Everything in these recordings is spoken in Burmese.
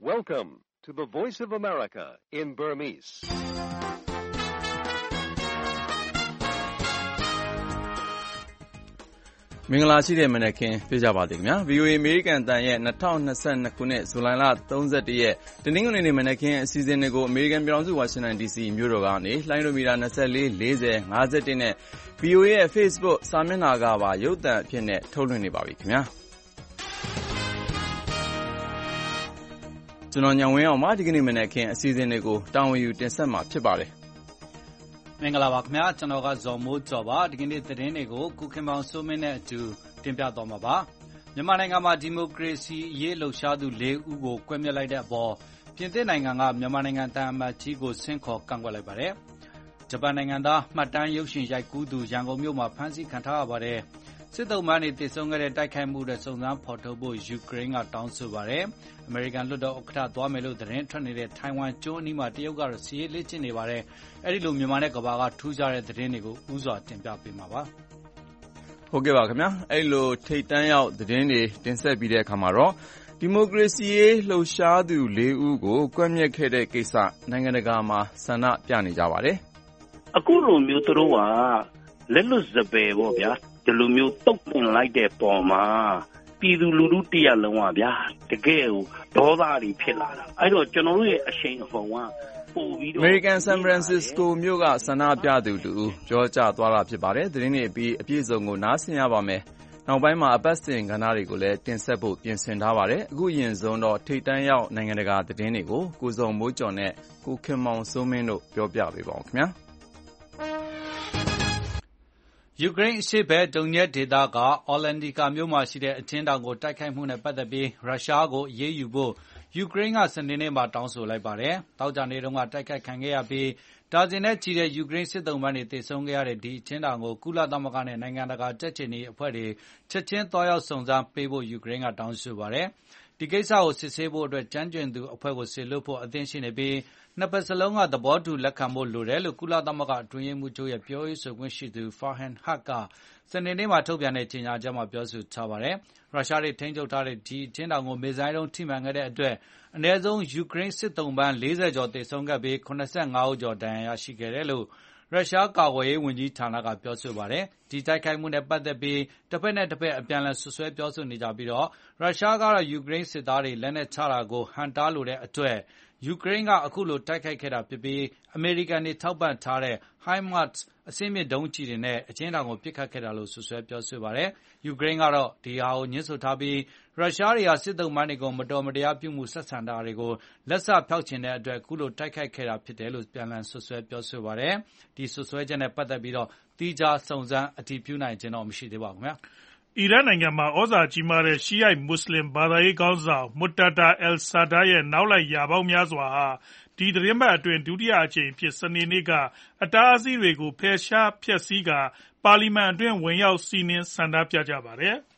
Welcome to the Voice of America in Burmese. ။မင်္ဂလာရှိတဲ့မနက်ခင်းပြကြပါသည်ခင်ဗျာ VOA အမေရိကန်အသံရဲ့2022ခုနှစ်ဇူလိုင်လ31ရက်တနင်္ဂနွေနေ့မနက်ခင်းအစီအစဉ်တွေကိုအမေရိကန်ပြည်ထောင်စုဝါရှင်တန် DC မြို့တော်ကနေလိုင်းဒိုမီတာ24 40 51နဲ့ VOA ရဲ့ Facebook စာမျက်နှာကပါရုပ်သံအဖြစ်နဲ့ထုတ်လွှင့်နေပါပြီခင်ဗျာကျွန်တော်ညောင်ဝင်းအောင်ပါဒီကနေ့မနက်ခင်းအစီအစဉ်တွေကိုတာဝန်ယူတင်ဆက်မှာဖြစ်ပါတယ်မင်္ဂလာပါခင်ဗျာကျွန်တော်ကဇော်မိုးကျော်ပါဒီကနေ့သတင်းတွေကိုကုခင်ပေါင်းစိုးမင်းနဲ့အတူတင်ပြသွားမှာပါမြန်မာနိုင်ငံမှာဒီမိုကရေစီအရေးလှုပ်ရှားသူ၄ဦးကိုကွပ်မျက်လိုက်တဲ့အပေါ်ပြင်သစ်နိုင်ငံကမြန်မာနိုင်ငံတန်အမတ်ကြီးကိုဆင့်ခေါ်ကန့်ကွက်လိုက်ပါတယ်ဂျပန်နိုင်ငံသားမှတ်တမ်းရုပ်ရှင်ရိုက်ကူးသူရန်ကုန်မြို့မှာဖမ်းဆီးခံထားရပါတယ်စစ်တုံးမှန်းနေတည်ဆုံခဲ့တဲ့တိုက်ခိုက်မှုတွေစုံစမ်းဖော်ထုတ်ဖို့ယူကရိန်းကတောင်းဆိုပါတယ်အမေရိကန်လွှတ်တော်ဥက္ကဋ္ဌသွားမယ်လို့သတင်းထွက်နေတဲ့ထိုင်ဝမ်ကျွန်းအနီးမှာတရုတ်ကတော့စီးရေးလေ့ကျင့်နေပါတယ်အဲ့ဒီလိုမြန်မာနဲ့ကမ္ဘာကထူးခြားတဲ့သတင်းတွေကိုဥစွာတင်ပြပေးမှာပါဟုတ်ကဲ့ပါခင်ဗျာအဲ့လိုထိတ်တန်းရောက်သတင်းတွေတင်ဆက်ပြီးတဲ့အခါမှာတော့ဒီမိုကရေစီရေးလှုပ်ရှားသူ၄ဦးကိုကွပ်မျက်ခဲ့တဲ့ကိစ္စနိုင်ငံတကာမှာဆန္ဒပြနေကြပါတယ်အခုလိုမျိုးသူတို့ကလက်လွတ်စပယ်ပေါ့ဗျာဒီလိုမျိုးတုတ်တင်လိုက်တဲ့ပုံမှာပြည်သူလူထုတရလုံးပါဗျာတကယ်ကိုဒေါသတွေဖြစ်လာတာအဲ့တော့ကျွန်တော်တို့ရဲ့အရှိန်အဟုန်ကပို့ပြီးတော့ American San Francisco မြို့ကဆန္ဒပြသူတူပြောကြားသွားတာဖြစ်ပါတယ်သတင်းတွေအပြည့်စုံကိုနားဆင်ရပါမယ်နောက်ပိုင်းမှာအပတ်စဉ်ကဏ္ဍတွေကိုလည်းတင်ဆက်ဖို့ပြင်ဆင်ထားပါတယ်အခုရင်ဆုံးတော့ထိတ်တန်းရောက်နိုင်ငံတကာသတင်းတွေကိုကိုစုံမိုးကျော်နဲ့ကိုခင်မောင်စိုးမင်းတို့ပြောပြပေးပါဦးခင်ဗျာယူကရိန်းအရှေ့ဘက်ဒုံညက်ဒေသကအော်လန်ဒီကာမြို့မှာရှိတဲ့အချင်းတောင်ကိုတိုက်ခိုက်မှုနဲ့ပတ်သက်ပြီးရုရှားကိုအရေးယူဖို့ယူကရိန်းကစနေနေ့မှာတောင်းဆိုလိုက်ပါတယ်။တောက်ကြနေတုန်းကတိုက်ခိုက်ခံခဲ့ရပြီးဒါဇင်နဲ့ချီတဲ့ယူကရိန်းစစ်သုံးပန်းတွေတေဆုံးခဲ့ရတဲ့ဒီအချင်းတောင်ကိုကုလသမဂ္ဂနဲ့နိုင်ငံတကာကြက်ချင်နေအဖွဲ့တွေချက်ချင်းသွားရောက်စုံစမ်းပေးဖို့ယူကရိန်းကတောင်းဆိုပါတယ်။ဒီကိစ္စကိုစစ်ဆေးဖို့အတွက်ကြမ်းကြုတ်သူအဖွဲ့ကိုစေလွှတ်ဖို့အသင့်ရှိနေပြီးနှစ်ပတ်စလုံးကသဘောတူလက်ခံဖို့လိုတယ်လို့ကုလသမဂ္ဂအတွင်းရေးမှူးချုပ်ရဲ့ပြောရေးဆိုခွင့်ရှိသူ Farhan Haq ကစနေနေ့မှာထုတ်ပြန်တဲ့ကြေညာချက်မှာပြောဆိုထားပါတယ်။ရုရှားတွေထိန်းချုပ်ထားတဲ့ဒီချင်းတောင်ကိုမစ်ဇိုင်းဒုံးထိမှန်ခဲ့တဲ့အတွက်အနည်းဆုံးယူကရိန်းစစ်သုံးပန်း40ကျော်သေဆုံးခဲ့ပြီး85ဦးကျော်ဒဏ်ရာရရှိခဲ့တယ်လို့ရုရှားကာကွယ်ရေးဝန်ကြီးဌာနကပြောဆိုပါတယ်။ဒီတိုက်ခိုက်မှုနဲ့ပတ်သက်ပြီးတစ်ဖက်နဲ့တစ်ဖက်အပြန်အလှန်ဆွဆွဲပြောဆိုနေကြပြီးတော့ရုရှားကတော့ယူကရိန်းစစ်သားတွေလက်နက်ချတာကိုဟန်တားလိုတဲ့အတွက်ယူကရိန်းကအခုလိုတိုက်ခိုက်ခဲ့တာဖြစ်ပြီးအမေရိကန်တွေထောက်ပံ့ထားတဲ့ HIMARS အဆင့်မြင့်ဒုံးကျည်တွေနဲ့အချင်းတောင်ကိုပစ်ခတ်ခဲ့တာလို့ဆွဆွဲပြောဆိုပါတယ်။ယူကရိန်းကတော့ဒီဟာကိုညှင်းဆိုထားပြီးရုရှားတွေဟာစစ်သုံးပန်းတွေကိုမတော်မတရားပြုမှုဆက်ဆံတာတွေကိုလက်စဖျောက်ချင်တဲ့အတွက်အခုလိုတိုက်ခိုက်ခဲ့တာဖြစ်တယ်လို့ပြန်လည်ဆွဆွဲပြောဆိုပါတယ်။ဒီဆွဆွဲချက်နဲ့ပတ်သက်ပြီးတော့သီးခြားစုံစမ်းအတည်ပြုနိုင်ခြင်းတော့မရှိသေးပါဘူးခင်ဗျာ။အီရတ်နိုင်ငံမှာဩဇာကြီးမားတဲ့ရှီယိုက်မွတ်စလင်ဘာသာရေးခေါင်းဆောင်မွတ်တာတာအယ်ဆာဒါရဲ့နောက်လိုက်ရာပေါင်းများစွာဟာဒီသီတင်းပတ်အတွင်းဒုတိယအကြိမ်အဖြစ်စနေနေ့ကအတားအဆီးတွေကိုဖယ်ရှားဖျက်ဆီးကာပါလီမန်အတွင်းဝင်ရောက်စီးနင်းဆန္ဒပြကြပါတယ်။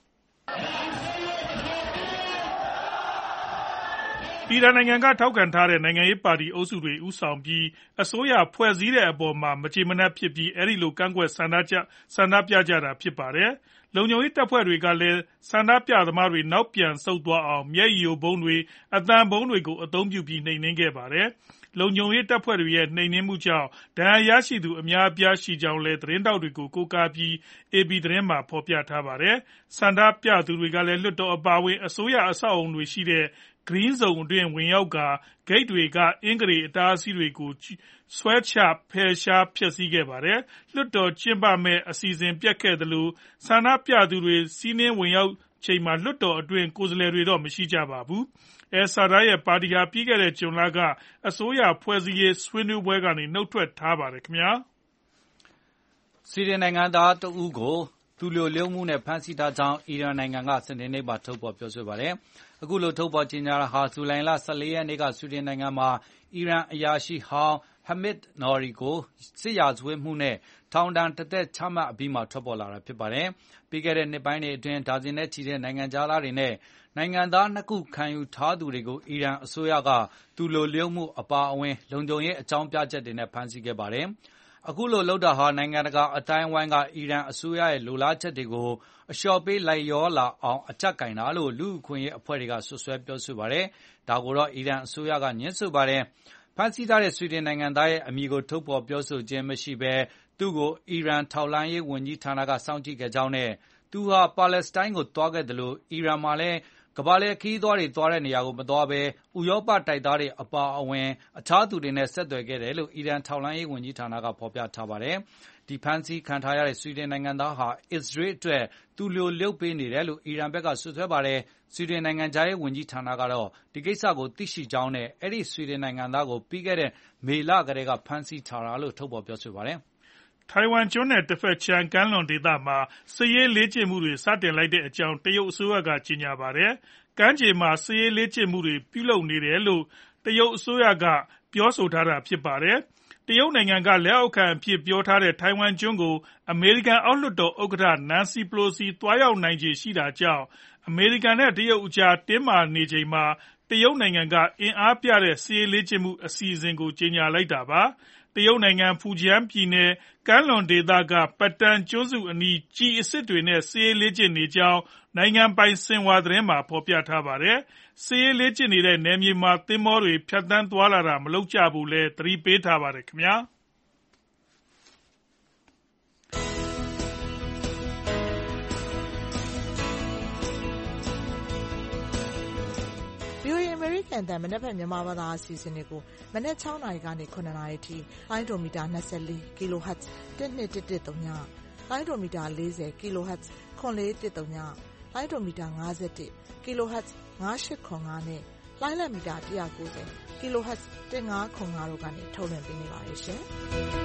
အီရန်နိုင်ငံကထောက်ခံထားတဲ့နိုင်ငံရေးပါတီအုပ်စုတွေဦးဆောင်ပြီးအစိုးရဖွဲ့စည်းတဲ့အပေါ်မှာမကျေမနပ်ဖြစ်ပြီးအဲဒီလိုကန့်ကွက်ဆန္ဒပြကြတာဖြစ်ပါတယ်။လုံခြုံရေးတပ်ဖွဲ့တွေကလည်းဆန္ဒပြသမားတွေနောက်ပြန်ဆုတ်သွားအောင်မျက်ရည်ယိုဗုံးတွေအသံဗုံးတွေကိုအသုံးပြုပြီးနှိမ်နင်းခဲ့ပါတယ်။လုံခြုံရေးတပ်ဖွဲ့တွေရဲ့နှိမ်နင်းမှုကြောင့်ဒဏ်ရာရရှိသူအများအပြားရှိကြောင်းလည်းသတင်းတောက်တွေကိုကိုးကားပြီး AP သတင်းမှာဖော်ပြထားပါတယ်။ဆန္ဒပြသူတွေကလည်းလွှတ်တော်အပါအဝင်အစိုးရအဆောက်အအုံတွေရှိတဲ့ Green Zone အတွင်းဝင်ရောက်ကာဂိတ်တွေကအင်္ဂရေအတားအဆီးတွေကိုဆွဲချဖယ်ရှားဖျက်ဆီးခဲ့ပါတယ်။လွှတ်တော်ကျင်းပမဲ့အစီအစဉ်ပျက်ခဲ့သလိုဆန္ဒပြသူတွေစီးနင်းဝင်ရောက်ချိန်မှာလွှတ်တော်အတွင်းကိုယ်စားလှယ်တွေတော့မရှိကြပါဘူး။အယ်ဆာဒါရဲ့ပါတီဟာပြီးခဲ့တဲ့ဇွန်လကအစိုးရဖွဲ့စည်းရေးဆွေးနွေးပွဲကနေနှုတ်ထွက်ထားပါတယ်ခင်ဗျာ။ဆွီဒင်နိုင်ငံသားတဦးကိုသူလျိုလျုံမှုနဲ့ဖမ်းဆီးထားကြောင်းအီရန်နိုင်ငံကစနေနေ့မှာထုတ်ဖော်ပြောဆိုပါတယ်။အခုလိုထုတ်ဖော်ကြေညာတာဟာဇူလိုင်လ14ရက်နေ့ကဆွီဒင်နိုင်ငံမှာအီရန်အရာရှိဟောင်းဟမစ်နော်ရီကိုစစ်ရာဇဝတ်မှုနဲ့ထောင်ဒဏ်တစ်သက်ချမှတ်အပြီးမှာထွက်ပေါ်လာတာဖြစ်ပါတယ်။ပြီးခဲ့တဲ့နှစ်ပိုင်းတွေအတွင်းဒါဇင်နဲ့ချီတဲ့နိုင်ငံသားတွေနဲ့နိုင်ငံသား2ခုခံယူထားသူတွေကိုအီရန်အစိုးရကသူလျိုလျုံမှုအပါအဝင်လုံခြုံရေးအကြောင်းပြချက်တွေနဲ့ဖမ်းဆီးခဲ့ပါတယ်။အခုလိုလုပ်တာဟာနိုင်ငံတကာအတိုင်းအဝိုင်းကအီရန်အစိုးရရဲ့လိုလားချက်တွေကိုအလျှော့ပေးလိုက်လျောလာအောင်အကြပ်ကင်တာလို့လူ့အခွင့်အရေးအဖွဲ့တွေကဆွဆွဲပြောဆိုပါတယ်။ဒါကိုတော့အီရန်အစိုးရကညှင်းဆိုပါတယ်။ဖမ်းဆီးထားတဲ့ဆွီဒင်နိုင်ငံသားရဲ့အမည်ကိုထုတ်ဖော်ပြောဆိုခြင်းမရှိဘဲသူ့ကိုအီရန်ထောက်လှမ်းရေးဝန်ကြီးဌာနကစောင့်ကြည့်ခဲ့ကြောင်းနဲ့သူဟာပါလက်စတိုင်းကိုသွားခဲ့တယ်လို့အီရန်မှာလည်းကမ္ဘာလှည့်ခရီးသွားတွေသွားတဲ့နေရာကိုမသွားဘဲဥရောပတိုက်သားတွေအပါအဝင်အခြားသူတွေနဲ့ဆက်သွယ်ခဲ့တယ်လို့အီရန်ထောက်လှမ်းရေးဝန်ကြီးဌာနကဖော်ပြထားပါတယ်။ဒီဖမ်းဆီးခံထားရတဲ့ဆွီဒင်နိုင်ငံသားဟာအစ္စရေးအတွက်သူ့လိုလုပ်ပေးနေတယ်လို့အီရန်ဘက်ကဆွဆွဲပါတယ်။ဆွီဒင်နိုင်ငံသားရေးဝန်ကြီးဌာနကတော့ဒီကိစ္စကိုသိရှိကြောင်းနဲ့အဲ့ဒီဆွီဒင်နိုင်ငံသားကိုပြီးခဲ့တဲ့မေလကတည်းကဖမ်းဆီးထားတာလို့ထုတ်ဖော်ပြောဆိုပါတယ်။ထိုင်ဝမ်ကျွန်းနဲ့တစ်ဖက်ခြမ်းကမ်းလွန်ဒေသမှာစစ်ရေးလေ့ကျင့်မှုတွေစတင်လိုက်တဲ့အကြောင်းတရုတ်အစိုးရကကြေညာပါတယ်။ကမ်းခြေမှာစစ်ရေးလေ့ကျင့်မှုတွေပြုလုပ်နေတယ်လို့တရုတ်အစိုးရကပြောဆိုထားတာဖြစ်ပါတယ်။တရုတ်နိုင်ငံကလက်အောက်ခံအဖြစ်ပြောထားတဲ့ထိုင်ဝမ်ကျွန်းကိုအမေရိကန်အောက်လွှတ်တော်ဥက္ကဋ္ဌနန်စီပလိုစီသွားရောက်နိုင်ခြေရှိတာကြောင့်အမေရိကန်နဲ့တရုတ်အကြားတင်းမာနေချိန်မှာတရုတ်နိုင်ငံကအင်အားပြတဲ့စစ်ရေးလေ့ကျင့်မှုအစီအစဉ်ကိုကြေညာလိုက်တာပါ။တရုတ်နိုင်ငံဖူဂျန်ပြည်နယ်ကမ်းလွန်ဒေသကပတ်တန်ကျွန်းစုအနီးကျည်အစစ်တွေနဲ့စစ်ရေးလေ့ကျင့်နေကြောင်းနိုင်ငံပိုင်ဆင်ဟွာသတင်းမှာဖော်ပြထားပါတယ်။စစ်ရေးလေ့ကျင့်နေတဲ့နယ်မြေမှာသင်္ဘောတွေဖြတ်သန်းသွားလာတာမလုပ်ကြဘူးလည်းသတိပေးထားပါတယ်ခင်ဗျာ။ VOA အမေရိကန်အသံမနက်ဖြန်မြန်မာဘာသာအစီအစဉ်တွေကိုမနက်6 နာရီကနေ9 နာရီထိလိုင်းဒိုမီတာ24 kHz 12113ညလိုင်းဒိုမီတာ40 kHz 9410ညလိုင်းဒိုမီတာ51 kHz 9805နဲ့လိုင်းလက်မီတာ190 kHz 1505တို့ကနေထုတ်လွှင့်ပေးနေပါတယ်ရှင်။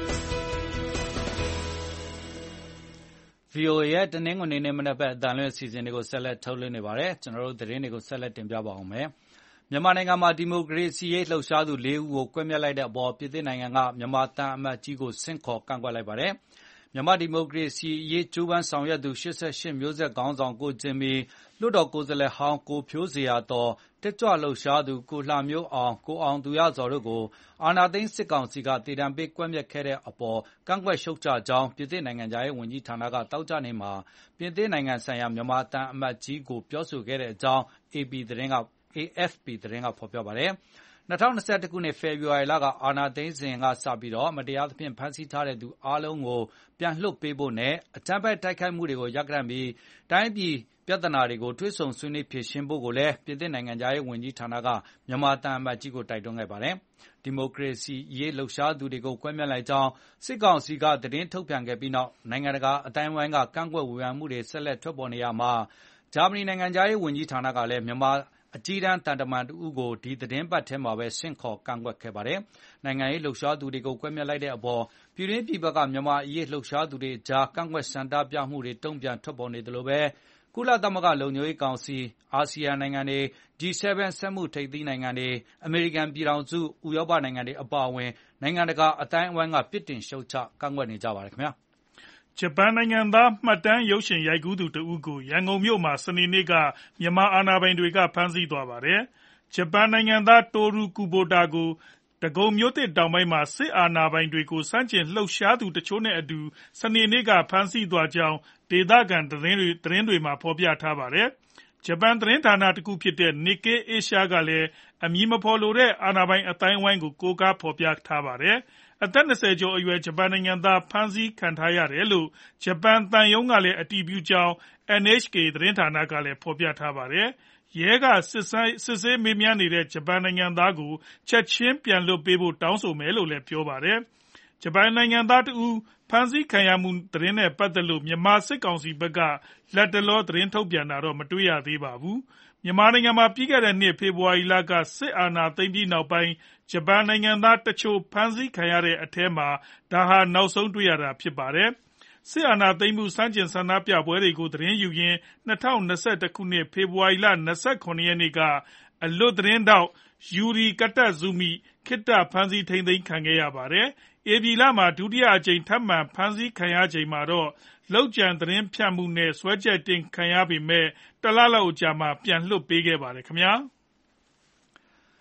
VOA ရဲ့တနင်္ဂနွေနေ့မနက်ဘက်အတန်လွှင့်အစီအစဉ်တွေကိုဆက်လက်ထုတ်လွှင့်နေပါတယ်။ကျွန်တော်တို့သတင်းတွေကိုဆက်လက်တင်ပြပါအောင်မယ်။မြန်မာနိုင်ငံမှာဒီမိုကရေစီရေးလှုပ်ရှားသူ4ဦးကိုကွပ်မျက်လိုက်တဲ့အပေါ်ပြည်သစ်နိုင်ငံကမြန်မာသံအမတ်ကြီးကိုဆင့်ခေါ်ကန့်ကွက်လိုက်ပါတယ်။မြန်မာဒီမိုကရေစီရေးကြိုးပမ်းဆောင်ရွက်သူ88မျိုးဆက်ခေါင်းဆောင်ကိုဂျင်မီလွှတ်တော်ကိုယ်စားလှယ်ဟောင်းကိုဖြိုးဇေယျာသော်တက်ကြွလှုပ်ရှားသူကိုလှမျိုးအောင်ကိုအောင်သူရဇော်တို့ကိုအာဏာသိမ်းစစ်ကောင်စီကတေတံပေးကွပ်မျက်ခဲ့တဲ့အပေါ်ကန့်ကွက်ရှုတ်ချကြောင်းပြည်သစ်နိုင်ငံသားရေးဝန်ကြီးဌာနကတောက်ကြနေမှာပြည်သစ်နိုင်ငံဆိုင်ရာမြန်မာသံအမတ်ကြီးကိုပြောဆိုခဲ့တဲ့အကြောင်း AFP သတင်းကဖော်ပြပါတယ်။2021ခုနှစ်ဖေဖော်ဝါရီလကအာဏာသိမ်းစဉ်ကစပြီးမတရားသဖြင့်ဖမ်းဆီးထားတဲ့သူအားလုံးကိုပြန်လွှတ်ပေးဖို့နဲ့အကြမ်းဖက်တိုက်ခိုက်မှုတွေကိုရပ်တန့်ပြီးတိုင်းပြည်ပြဿနာတွေကိုတွေ့ဆုံဆွေးနွေးဖြေရှင်းဖို့ကိုလည်းပြည်သစ်နိုင်ငံသားရေးဝန်ကြီးဌာနကမြန်မာသံအမတ်ကြီးကိုတိုက်တွန်းခဲ့ပါတယ်။ဒီမိုကရေစီရေးလှုပ်ရှားသူတွေကိုကွပ်မျက်လိုက်ကြောင်းစစ်ကောင်စီကသတင်းထုတ်ပြန်ခဲ့ပြီးနောက်နိုင်ငံတကာအတိုင်းအဝိုင်းကကန့်ကွက်ဝေဖန်မှုတွေဆက်လက်ထွက်ပေါ်နေရမှာဂျာမနီနိုင်ငံသားရေးဝန်ကြီးဌာနကလည်းမြန်မာအကြီးတန်းတန်တမန်တဦးကိုဒီသတင်းပတ်ထဲမှာပဲဆင့်ခေါ်ကန့်ကွက်ခဲ့ပါတယ်။နိုင်ငံရေးလှုပ်ရှားသူတွေကိုကွပ်မျက်လိုက်တဲ့အပေါ်ပြည်တွင်းပြည်ပကမြန်မာအရေးလှုပ်ရှားသူတွေကြားကန့်ကွက်ဆန္ဒပြမှုတွေတုံ့ပြန်ထွက်ပေါ်နေသလိုပဲကုလသမဂ္ဂလုံခြုံရေးကောင်စီအာဆီယံနိုင်ငံတွေ G7 စက်မှုထိပ်သီးနိုင်ငံတွေအမေရိကန်ပြည်ထောင်စုဥရောပနိုင်ငံတွေအပါအဝင်နိုင်ငံတကာအတိုင်းအဝိုင်းကပြစ်တင်ရှုတ်ချကန့်ကွက်နေကြပါတယ်ခင်ဗျာ။ဂျပန်နိုင်ငံသားမှတ်တမ်းရုပ်ရှင်ရိုက်ကူးသူတဦးကိုရန်ကုန်မြို့မှာစနေနေ့ကမြန်မာအာဏာပိုင်တွေကဖမ်းဆီးသွားပါတယ်။ဂျပန်နိုင်ငံသားတိုရူကူဘိုတာကိုဒဂုံမြို့သစ်တောင်ပိုင်းမှာစစ်အာဏာပိုင်တွေကိုစန့်ကျင်လှုပ်ရှားသူတချို့နဲ့အတူစနေနေ့ကဖမ်းဆီးသွားကြောင်းဒေသခံသတင်းတွေမှာဖော်ပြထားပါတယ်။ဂျပန်သတင်းဌာနတခုဖြစ်တဲ့ Nikkei Asia ကလည်းအမည်မဖော်လိုတဲ့အာဏာပိုင်အသိုင်းအဝိုင်းကိုကိုးကားဖော်ပြထားပါတယ်။အသက်20ကျော်အရွယ်ဂျပန်နိုင်ငံသားဖမ်းဆီးခံထားရတယ်လို့ဂျပန်သံရုံးကလည်းအတည်ပြုကြောင်း NHK သတင်းဌာနကလည်းဖော်ပြထားပါတယ်။ရဲကစစ်ဆေးမေးမြန်းနေတဲ့ဂျပန်နိုင်ငံသားကိုချက်ချင်းပြန်လွှတ်ပေးဖို့တောင်းဆိုမယ်လို့လည်းပြောပါတယ်။ဂျပန်နိုင်ငံသားတဦးဖမ်းဆီးခံရမှုသတင်းနဲ့ပတ်သက်လို့မြန်မာစစ်ကောင်စီဘက်ကလတ်တလောသတင်းထုတ်ပြန်တာတော့မတွေ့ရသေးပါဘူး။မြန်မာနိုင်ငံမှာပြီးခဲ့တဲ့နှစ်ဖေဖော်ဝါရီလကစစ်အာဏာသိမ်းပြီးနောက်ပိုင်းဂျပန်နိုင်ငံသားတချို့ဖမ်းဆီးခံရတဲ့အထဲမှာဒါဟာနောက်ဆုံးတွေ့ရတာဖြစ်ပါတယ်။စစ်အာဏာသိမ်းမှုဆန့်ကျင်ဆန္ဒပြပွဲတွေကိုသတင်းယူရင်း2021ခုနှစ်ဖေဖော်ဝါရီလ29ရက်နေ့ကအလွတ်သတင်းထောက်ယူရီကတဇူမီခေတ္တဖမ်းဆီးထိန်းသိမ်းခံခဲ့ရပါတယ်။ဧပြီလမှာဒုတိယအကြိမ်ထပ်မံဖမ်းဆီးခံရချိန်မှာတော့လောက်ကျန်သတင်းဖြန့်မှုနဲ့စွဲချက်တင်ခံရပေမဲ့တလလောက်အကြာမှာပြန်လွှတ်ပေးခဲ့ပါတယ်ခင်ဗျာ။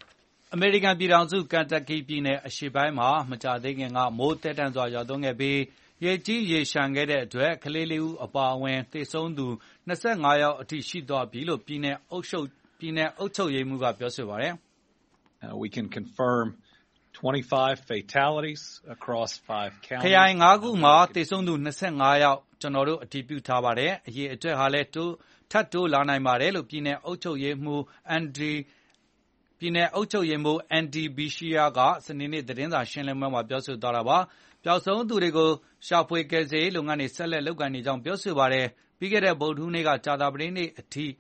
အမေရိကန်ပြည်ထောင်စုကန်တက်ကီပြည်နယ်အရှေ့ပိုင်းမှာမကြာသေးခင်ကမိုးတဲတန်စွာရွာသွန်းခဲ့ပြီးရေကြီးရေရှမ်းခဲ့တဲ့အတွက်ကလေးလေးဦးအပါအဝင်သေဆုံးသူ25ယောက်အထိရှိသွားပြီလို့ပြည်နယ်အုပ်ချုပ်ရေးမှူးကပြောဆိုပါတယ် We can confirm 25 fatalities across 5 counties. ခရိုင်9ခုမှာသေဆုံးသူ25ယောက်ကျွန်တော်တို့အတည်ပြုထားပါတယ်အရေးအတွက်ဟာလည်းထပ်တိုးလာနိုင်ပါတယ်လို့ပြည်နယ်အုပ်ချုပ်ရေးမှူးအန်ဒီဘီရှီယာကစနေနေ့သတင်းစာရှင်းလင်းပွဲမှာပြောဆိုသွားတာပါပျောက်ဆုံးသူတွေကိုရှာဖွေကယ်ဆယ်ရေးလုပ်ငန်းတွေဆက်လက်လုပ်ကိုင်နေကြောင်းပြောဆိုပါတယ်ပြီးခဲ့တဲ့ဗုဒ္ဓဟူးနေ့ကကြာသပတေးနေ့အထိ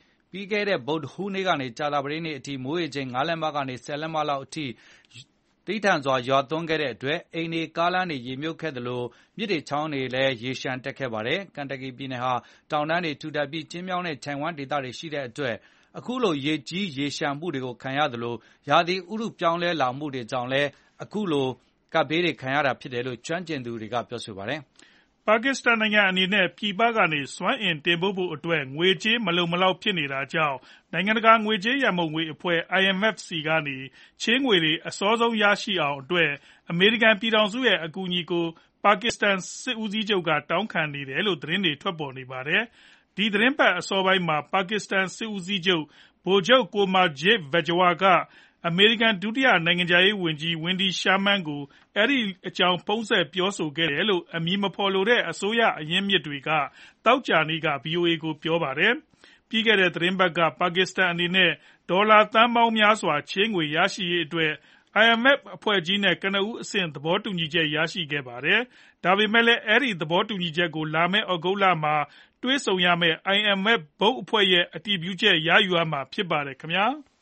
မိုးရေချိန်9လက်မကနေ10လက်မလောက်အထိတိထန်စွာရွာသွန်းခဲ့တဲ့အတွက်အိမ်တွေကားလမ်းတွေရေမြုပ်ခဲ့သလိုမြစ်တွေချောင်းတွေလည်းရေရှမ်းတက်ခဲ့ပါတယ်ကန်တက်ကီပြည်နယ်ဟာတောင်တန်းတွေထူထပ်ပြီးကျဉ်းမြောင်းတဲ့ခြံဝန်းဒေသတွေရှိတဲ့အတွက်အခုလိုရေကြီးရေရှမ်းမှုတွေကိုခံရသလိုရာသီဥတုပြောင်းလဲလာမှုတွေကြောင့်လည်းအခုလိုကပ်ဘေးတွေခံရတာဖြစ်တယ်လို့ကျွမ်းကျင်သူတွေကပြောဆိုပါတယ်ပါကစ္စတန်နိုင်ငံအနေနဲ့ပြည်ပကနေစွမ်းအင်တင်ပို့ဖို့အတွက်ငွေကြေးမလုံမလောက်ဖြစ်နေတာကြောင့်နိုင်ငံတကာငွေကြေးရန်ပုံငွေအဖွဲ့ IMF ဆီကနေချေးငွေတွေအစောဆုံးရရှိအောင်အတွက်အမေရိကန်ပြည်ထောင်စုရဲ့အကူအညီကိုပါကစ္စတန်စစ်ဦးစီးချုပ်ကတောင်းခံနေတယ်လို့သတင်းတွေထွက်ပေါ်နေပါတယ်။ဒီသတင်းပတ်အစောပိုင်းမှာပါကစ္စတန်စစ်ဦးစီးချုပ်ဗိုလ်ချုပ်Qamar Bajwa ကအမေရိကန်ဒုတိယနိုင်ငံခြားရေးဝန်ကြီးWendy Sherman ကိုအဲဒီအကြောင်းဖုန်းဆက်ပြောဆိုခဲ့တယ်လို့အမည်မဖော်လိုတဲ့အစိုးရအရင်းမြစ်တွေကသောကြာနေ့က VOA ကိုပြောပါတယ်။ပြီးခဲ့တဲ့သတင်းပတ်ကပါကစ္စတန်အနေနဲ့ဒေါ်လာသန်းပေါင်းများစွာချေးငွေရရှိရေးအတွက် IMF အဖွဲ့ကြီးနဲ့ကနဦးအဆင့်သဘောတူညီချက်ရရှိခဲ့ပါတယ်။ဒါပေမဲ့လည်းအဲဒီသဘောတူညီချက်ကိုလာမယ့်သြဂုတ်လမှာတွေ့ဆုံရမယ့် IMF ဘုတ်အဖွဲ့ရဲ့အတည်ပြုချက်ရယူရမှာဖြစ်ပါတယ်ခင်ဗျာ။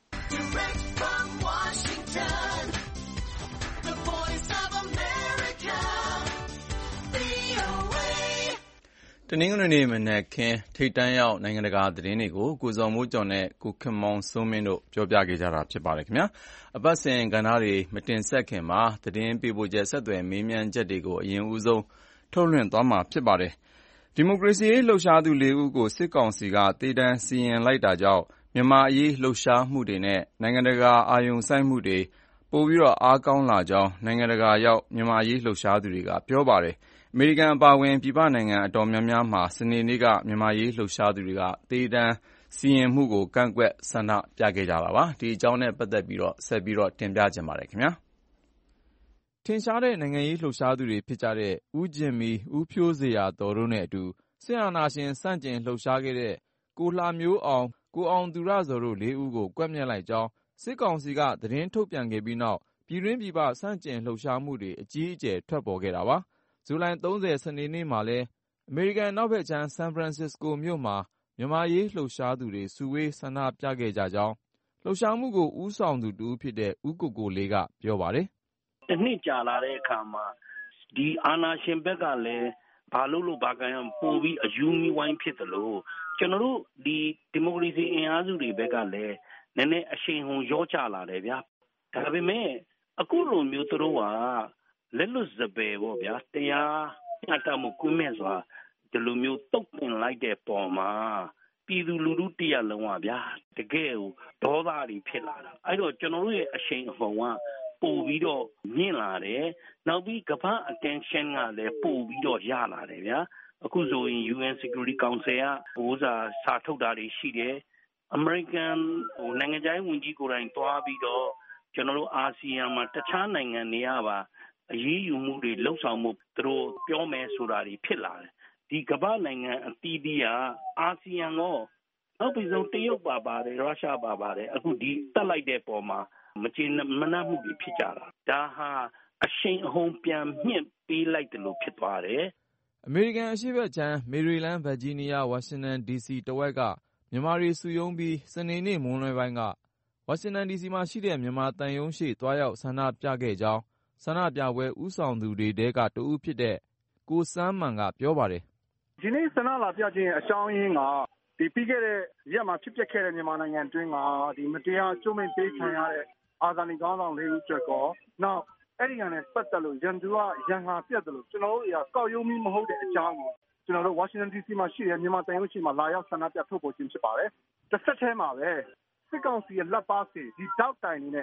တနင်္ဂနွေနေ့မနက်ခင်းထိပ်တန်းရောက်နိုင်ငံတကာသတင်းတွေကိုကိုဇော်မိုးကျော်နဲ့ကိုခင်မောင်စိုးမင်းတို့ပြောပြခဲ့ကြတာဖြစ်ပါတယ်ခင်ဗျာအပတ်စဉ်ကဏ္ဍတွေမတင်ဆက်ခင်မှာသတင်းပေးပို့ချက်ဆက်သွယ်မေးမြန်းချက်တွေကိုအရင်ဦးဆုံးထုတ်လွှင့်သွားမှာဖြစ်ပါတယ်ဒီမိုကရေစီရေးလှုပ်ရှားသူ၄ဦးကိုစစ်ကောင်စီကတေတံစီရင်လိုက်တာကြောင့်မြန်မာအရေးလှုပ်ရှားမှုတွေနဲ့နိုင်ငံတကာအာရုံစိုက်မှုတွေပိုပြီးအားကောင်းလာကြောင်းနိုင်ငံတကာရောက်မြန်မာအရေးလှုပ်ရှားသူတွေကပြောပါတယ်အမေရိကန်အပါအဝင်ပြည်ပနိုင်ငံအတော်များများမှာစနေနေ့ကမြန်မာရေးလှုပ်ရှားသူတွေကတေတံစီရင်မှုကိုကန့်ကွက်ဆန္ဒပြခဲ့ကြတာပါဒီအကြောင်းနဲ့ပတ်သက်ပြီးဆက်ပြီးတင်ပြချင်ပါတယ်ခင်ဗျာထင်ရှားတဲ့နိုင်ငံရေးလှုပ်ရှားသူတွေဖြစ်ကြတဲ့ဦးဂျင်မီဦးဖြိုးဇေယျာသော်တို့နဲ့အတူစစ်အာဏာရှင်ဆန့်ကျင်လှုပ်ရှားခဲ့တဲ့ကိုလှမျိုးအောင်ကိုအောင်သူရဇော်တို့၄ဦးကိုကွပ်မျက်လိုက်ကြောင်းစစ်ကောင်စီကသတင်းထုတ်ပြန်ခဲ့ပြီးနောက်ပြည်တွင်းပြည်ပဆန့်ကျင်လှုပ်ရှားမှုတွေအကြီးအကျယ်ထွက်ပေါ်ခဲ့တာပါဇူလိုင်30စနေနေ့မှာလည်းအမေရိကန်နောက်ဘက်ခြမ်းဆန်ဖရန်စစ္စကိုမြို့မှာမြန်မာရေးလှုပ်ရှားသူတွေစုဝေးဆန္ဒပြခဲ့ကြကြောင်းလှုပ်ရှားမှုကိုဦးဆောင်သူတဦးဖြစ်တဲ့ဦးကိုကိုလေးကပြောပါတယ်။တစ်နှစ်ကြာလာတဲ့အခါမှာဒီအာဏာရှင်ဘက်ကလည်းဘာလို့ဘာကံပို့ပြီးအယူမီဝိုင်းဖြစ်သလိုကျွန်တော်တို့ဒီမိုကရေစီအင်အားစုတွေဘက်ကလည်းနည်းနည်းအရှိန်ဟုန်ရောချလာတယ်ဗျာ။ဒါပေမဲ့အခုလိုမျိုးသူတို့ကလက်လွတ်စပယ်ပေါ့ဗျာတရားမျှတမှုကွင်းမဲ့စွာဒီလိုမျိုးတုတ်တင်လိုက်တဲ့ပုံမှာပြည်သူလူထုတရလုံးကဗျာတကယ်ကိုဒေါသတွေဖြစ်လာတာအဲ့တော့ကျွန်တော်တို့ရဲ့အရှိန်အဟုန်ကပို့ပြီးတော့မြင့်လာတယ်နောက်ပြီးကမ္ဘာ attention ကလည်းပို့ပြီးတော့ရလာတယ်ဗျာအခုဆိုရင် UN Security Council ကစာထုတ်တာတွေရှိတယ် American နိုင်ငံခြားရေးဝန်ကြီးကိုယ်တိုင်တွားပြီးတော့ကျွန်တော်တို့အာဆီယံမှာတခြားနိုင်ငံတွေကပါအရေးယူမှုတွေလှုပ်ဆောင်မှုသူတို့ပြောမယ်ဆိုတာတွေဖြစ်လာတယ်ဒီကမ္ဘာနိုင်ငံအသီးသီးကအာဆီယံရောနောက်ပြီးဆုံးတရုတ်ပါပါတယ်ရုရှားပါပါတယ်အခုဒီတက်လိုက်တဲ့ပုံမှာမကျေမနပ်မှုတွေဖြစ်ကြတာဒါဟာအရှိန်အဟုန်ပြန်မြင့်ပေးလိုက်တယ်လို့ဖြစ်သွားတယ်အမေရိကန်အရှေ့ဘက်ခြမ်းမေရီလန်းဗာဂျီးနီးယားဝါရှင်တန် DC တဝက်ကမြန်မာတွေစုရုံးပြီးစနေနေ့မွန်းလွဲပိုင်းကဝါရှင်တန် DC မှာရှိတဲ့မြန်မာတန်ယုံရှေ့သွားရောက်ဆန္ဒပြခဲ့ကြောင်းဆန္ဒပြပွဲဦးဆောင်သူတွေထဲကတဦးဖြစ်တဲ့ကိုစန်းမှန်ကပြောပါတယ်ဒီနေ့ဆန္ဒလာပြခြင်းအကြောင်းရင်းကဒီပြီးခဲ့တဲ့ရက်မှာဖြစ်ပျက်ခဲ့တဲ့မြန်မာနိုင်ငံအတွင်းကဒီမတရားကျူးမိန့်ပေးခံရတဲ့အာဇာနည်ခေါင်းဆောင်၄ဦးကျော်ကောနောက်အဲ့ဒီကနေ့ပတ်သက်လို့ရန်သူကရန်ငါပြတ်တယ်လို့ကျွန်တော်တို့ကကောက်ရုံးမီမဟုတ်တဲ့အကြောင်းကိုကျွန်တော်တို့ဝါရှင်တန် DC မှာရှိတဲ့မြန်မာတန်ရုံးရှိမှာလာရောက်ဆန္ဒပြထုတ်ပေါ်ခြင်းဖြစ်ပါတယ်တစ်ဆက်တည်းမှာပဲစစ်ကောင်စီရဲ့လက်ပါစီဒီတောက်တိုင်နေနဲ့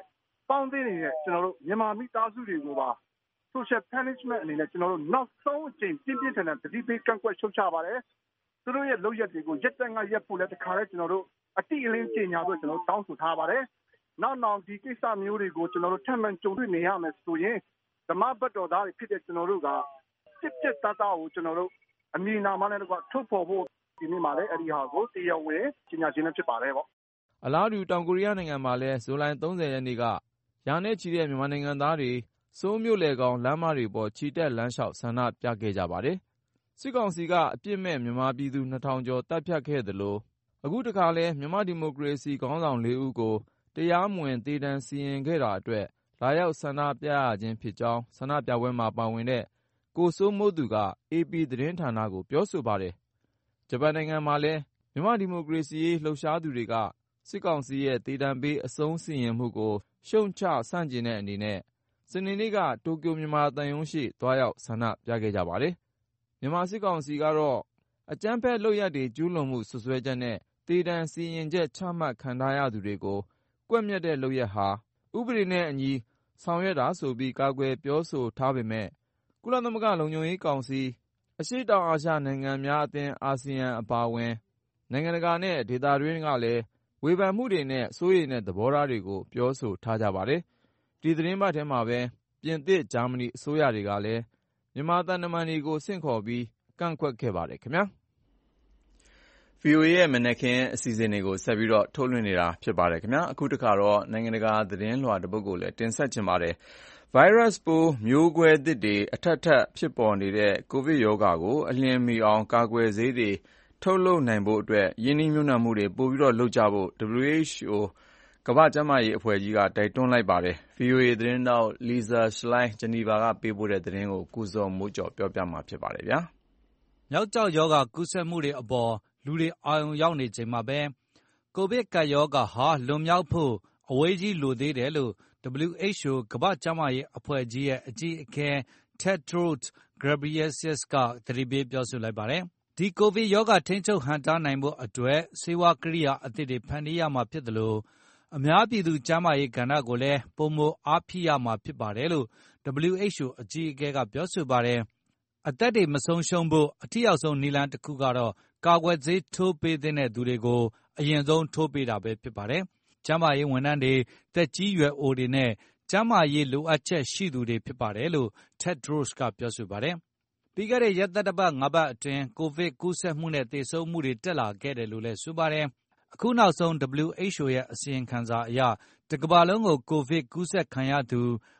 ပေါင်းသိနေတဲ့ကျွန်တော်တို့မြန်မာမိသားစုတွေကိုပါ social punishment အနေနဲ့ကျွန်တော်တို့နောက်ဆုံးအချိန်ပြင်းပြင်းထန်ထန်တတိပေးကန့်ကွက်ရှုတ်ချပါတယ်သူတို့ရဲ့လုပ်ရက်တွေကိုရက်တက်ငါရက်ဖို့လည်းတခါလဲကျွန်တော်တို့အတိအလင်းကြေညာဖို့ကျွန်တော်တောင်းဆိုထားပါတယ်နောက်ဒီကိစ္စမျိုးတွေကိုကျွန်တော်တို့ထပ်မံကြုံတွေ့နေရမယ်ဆိုရင်ဓမ္မဘတ်တော်သားတွေဖြစ်တဲ့ကျွန်တော်တို့ကစစ်တပ်သားကိုကျွန်တော်တို့အမည်နာမနဲ့တော့ထုတ်ဖော်ဖို့ဒီနေ့မှလည်းအဲ့ဒီဟာကိုတရားဝင်ကြေညာခြင်းဖြစ်ပါတယ်ပေါ့အလားတူတောင်ကိုရီးယားနိုင်ငံမှာလည်းဇူလိုင်30ရက်နေ့ကရာနဲ့ချီတဲ့မြန်မာနိုင်ငံသားတွေစိုးမြို့လေကောင်လမ်းမတွေပေါ်ချီတက်လမ်းလျှောက်ဆန္ဒပြခဲ့ကြပါတယ်စစ်ကောင်စီကအပြစ်မဲ့မြန်မာပြည်သူ 2000 ကျော်တပ်ဖြတ်ခဲ့သလိုအခုတခါလဲမြန်မာဒီမိုကရေစီခေါင်းဆောင် 4 ဦးကိုတရားမဝင်တေတံစီရင်ခဲ့တာအတွက်လာရောက်ဆန္ဒပြရခြင်းဖြစ်ကြောင်းဆန္ဒပြပွဲမှာပါဝင်တဲ့ကိုစိုးမိုးသူက AP သတင်းဌာနကိုပြောဆိုပါတယ်ဂျပန်နိုင်ငံမှာလည်းမြန်မာဒီမိုကရေစီရေးလှုပ်ရှားသူတွေကစစ်ကောင်စီရဲ့တေတံပေးအဆုံးစီရင်မှုကိုရှုံချဆန့်ကျင်တဲ့အနေနဲ့စနေနေ့ကတိုကျိုမြန်မာသံရုံးရှိသွားရောက်ဆန္ဒပြခဲ့ကြပါတယ်မြန်မာစစ်ကောင်စီကတော့အကြမ်းဖက်လုပ်ရပ်တွေကျူးလွန်မှုစွပ်စွဲချက်နဲ့တေတံစီရင်ချက်ချမှတ်ခံထားရသူတွေကိုကွပ်မျက်တဲ့လုပ်ရပ်ဟာဥပဒေနဲ့အညီဆောင်ရွက်တာဆိုပြီးကာကွယ်ပြောဆိုထားပေမဲ့ကုလသမဂ္ဂလုံခြုံရေးကောင်စီအရှေ့တောင်အာရှနိုင်ငံများအသင်းအာဆီယံအပါအဝင်နိုင်ငံတကာနဲ့ဒေသတွင်းကလည်းဝေဖန်မှုတွေနဲ့စိုးရိမ်တဲ့သဘောထားတွေကိုပြောဆိုထားကြပါတယ်ဒီသတင်းပတ်ထဲမှာပဲပြင်သစ်ဂျာမနီအစိုးရတွေကလည်းမြန်မာသံတမန်တွေကိုဆင့်ခေါ်ပြီးကန့်ကွက်ခဲ့ပါတယ်ခင်ဗျာ VOA ရဲ့မနက်ခင်းအစီအစဉ်တွေကိုဆက်ပြီးတော့ထုတ်လွှင့်နေတာဖြစ်ပါတယ်ခင်ဗျာအခုတခါတော့နိုင်ငံတကာသတင်းလွှာတစ်ပုဒ်ကိုလည်းတင်ဆက်ချင်ပါတယ်ဗိုင်းရပ်စ်ပိုးမျိုးကွဲသစ်တွေအထက်ထပ်ဖြစ်ပေါ်နေတဲ့ကိုဗစ်ရောဂါကိုအလျင်မီအောင်ကာကွယ်ဆေးတွေထုတ်လုပ်နိုင်ဖို့အတွက်ယင်းနှိမ့်ညွှန်းနှံမှုတွေပိုပြီးတော့လုပ်ကြဖို့ WHO ကမ္ဘာ့ကျန်းမာရေးအဖွဲ့ကြီးကတိုက်တွန်းလိုက်ပါတယ်။ VOA သတင်းတောက် Lisa Schlein ဂျနီဗာကပေးပို့တဲ့သတင်းကိုကုစုံမိုးကျော်ပြောပြမှာဖြစ်ပါတယ်ဗျာ။မျောက်ကျောက်ရောဂါကူးစက်မှုတွေအပေါ်လူတွေအာရုံရောက်နေချိန်မှာပဲကိုဗစ်ကပ်ရောဂါဟာလွန်မြောက်ဖို့အဝေးကြီးလိုသေးတယ်လို့ WHO ကမ္ဘာ့ကျန်းမာရေးအဖွဲ့ကြီးရဲ့အကြီးအကဲ Tedros Ghebreyesus ကသတိပေးပြောဆိုလိုက်ပါတယ်။ဒီကိုဗစ်ရောဂါထိန်းချုပ်ဟန့်တားနိုင်ဖို့အတွက်ဆေးဝါးကိရိယာအသစ်တွေဖန်တီးရမှာဖြစ်တယ်လို့အများပြည်သူကျန်းမာရေးကဏ္ဍကိုလည်းပုံမအားဖြည့်ရမှာဖြစ်ပါတယ်လို့ WHO အကြီးအကဲကပြောဆိုပါတယ်။အသက်တွေမဆုံးရှုံးဖို့အထူးရောက်ဆုံးနည်းလမ်းတစ်ခုကတော့ကာကွယ်ဆေးထိုးပေးတဲ့သူတွေကိုအရင်ဆုံးထိုးပေးတာပဲဖြစ်ပါတယ်။ကျန်းမာရေးဝန်ထမ်းတွေသက်ကြီးရွယ်အိုတွေနဲ့ကျန်းမာရေးလိုအပ်ချက်ရှိသူတွေဖြစ်ပါတယ်လို့ Tedros ကပြောဆိုပါတယ်။ပြီးခဲ့တဲ့ရက်သတ္တပတ်5ပတ်အတွင်းကိုဗစ်ကူးစက်မှုနဲ့သေဆုံးမှုတွေတက်လာခဲ့တယ်လို့လည်းဆိုပါတယ်။အခုနောက်ဆုံး WHO ရဲ့အစီရင်ခံစာအရတကမ္ဘာလုံးကိုကိုဗစ်ကူးစက်ခံရသူ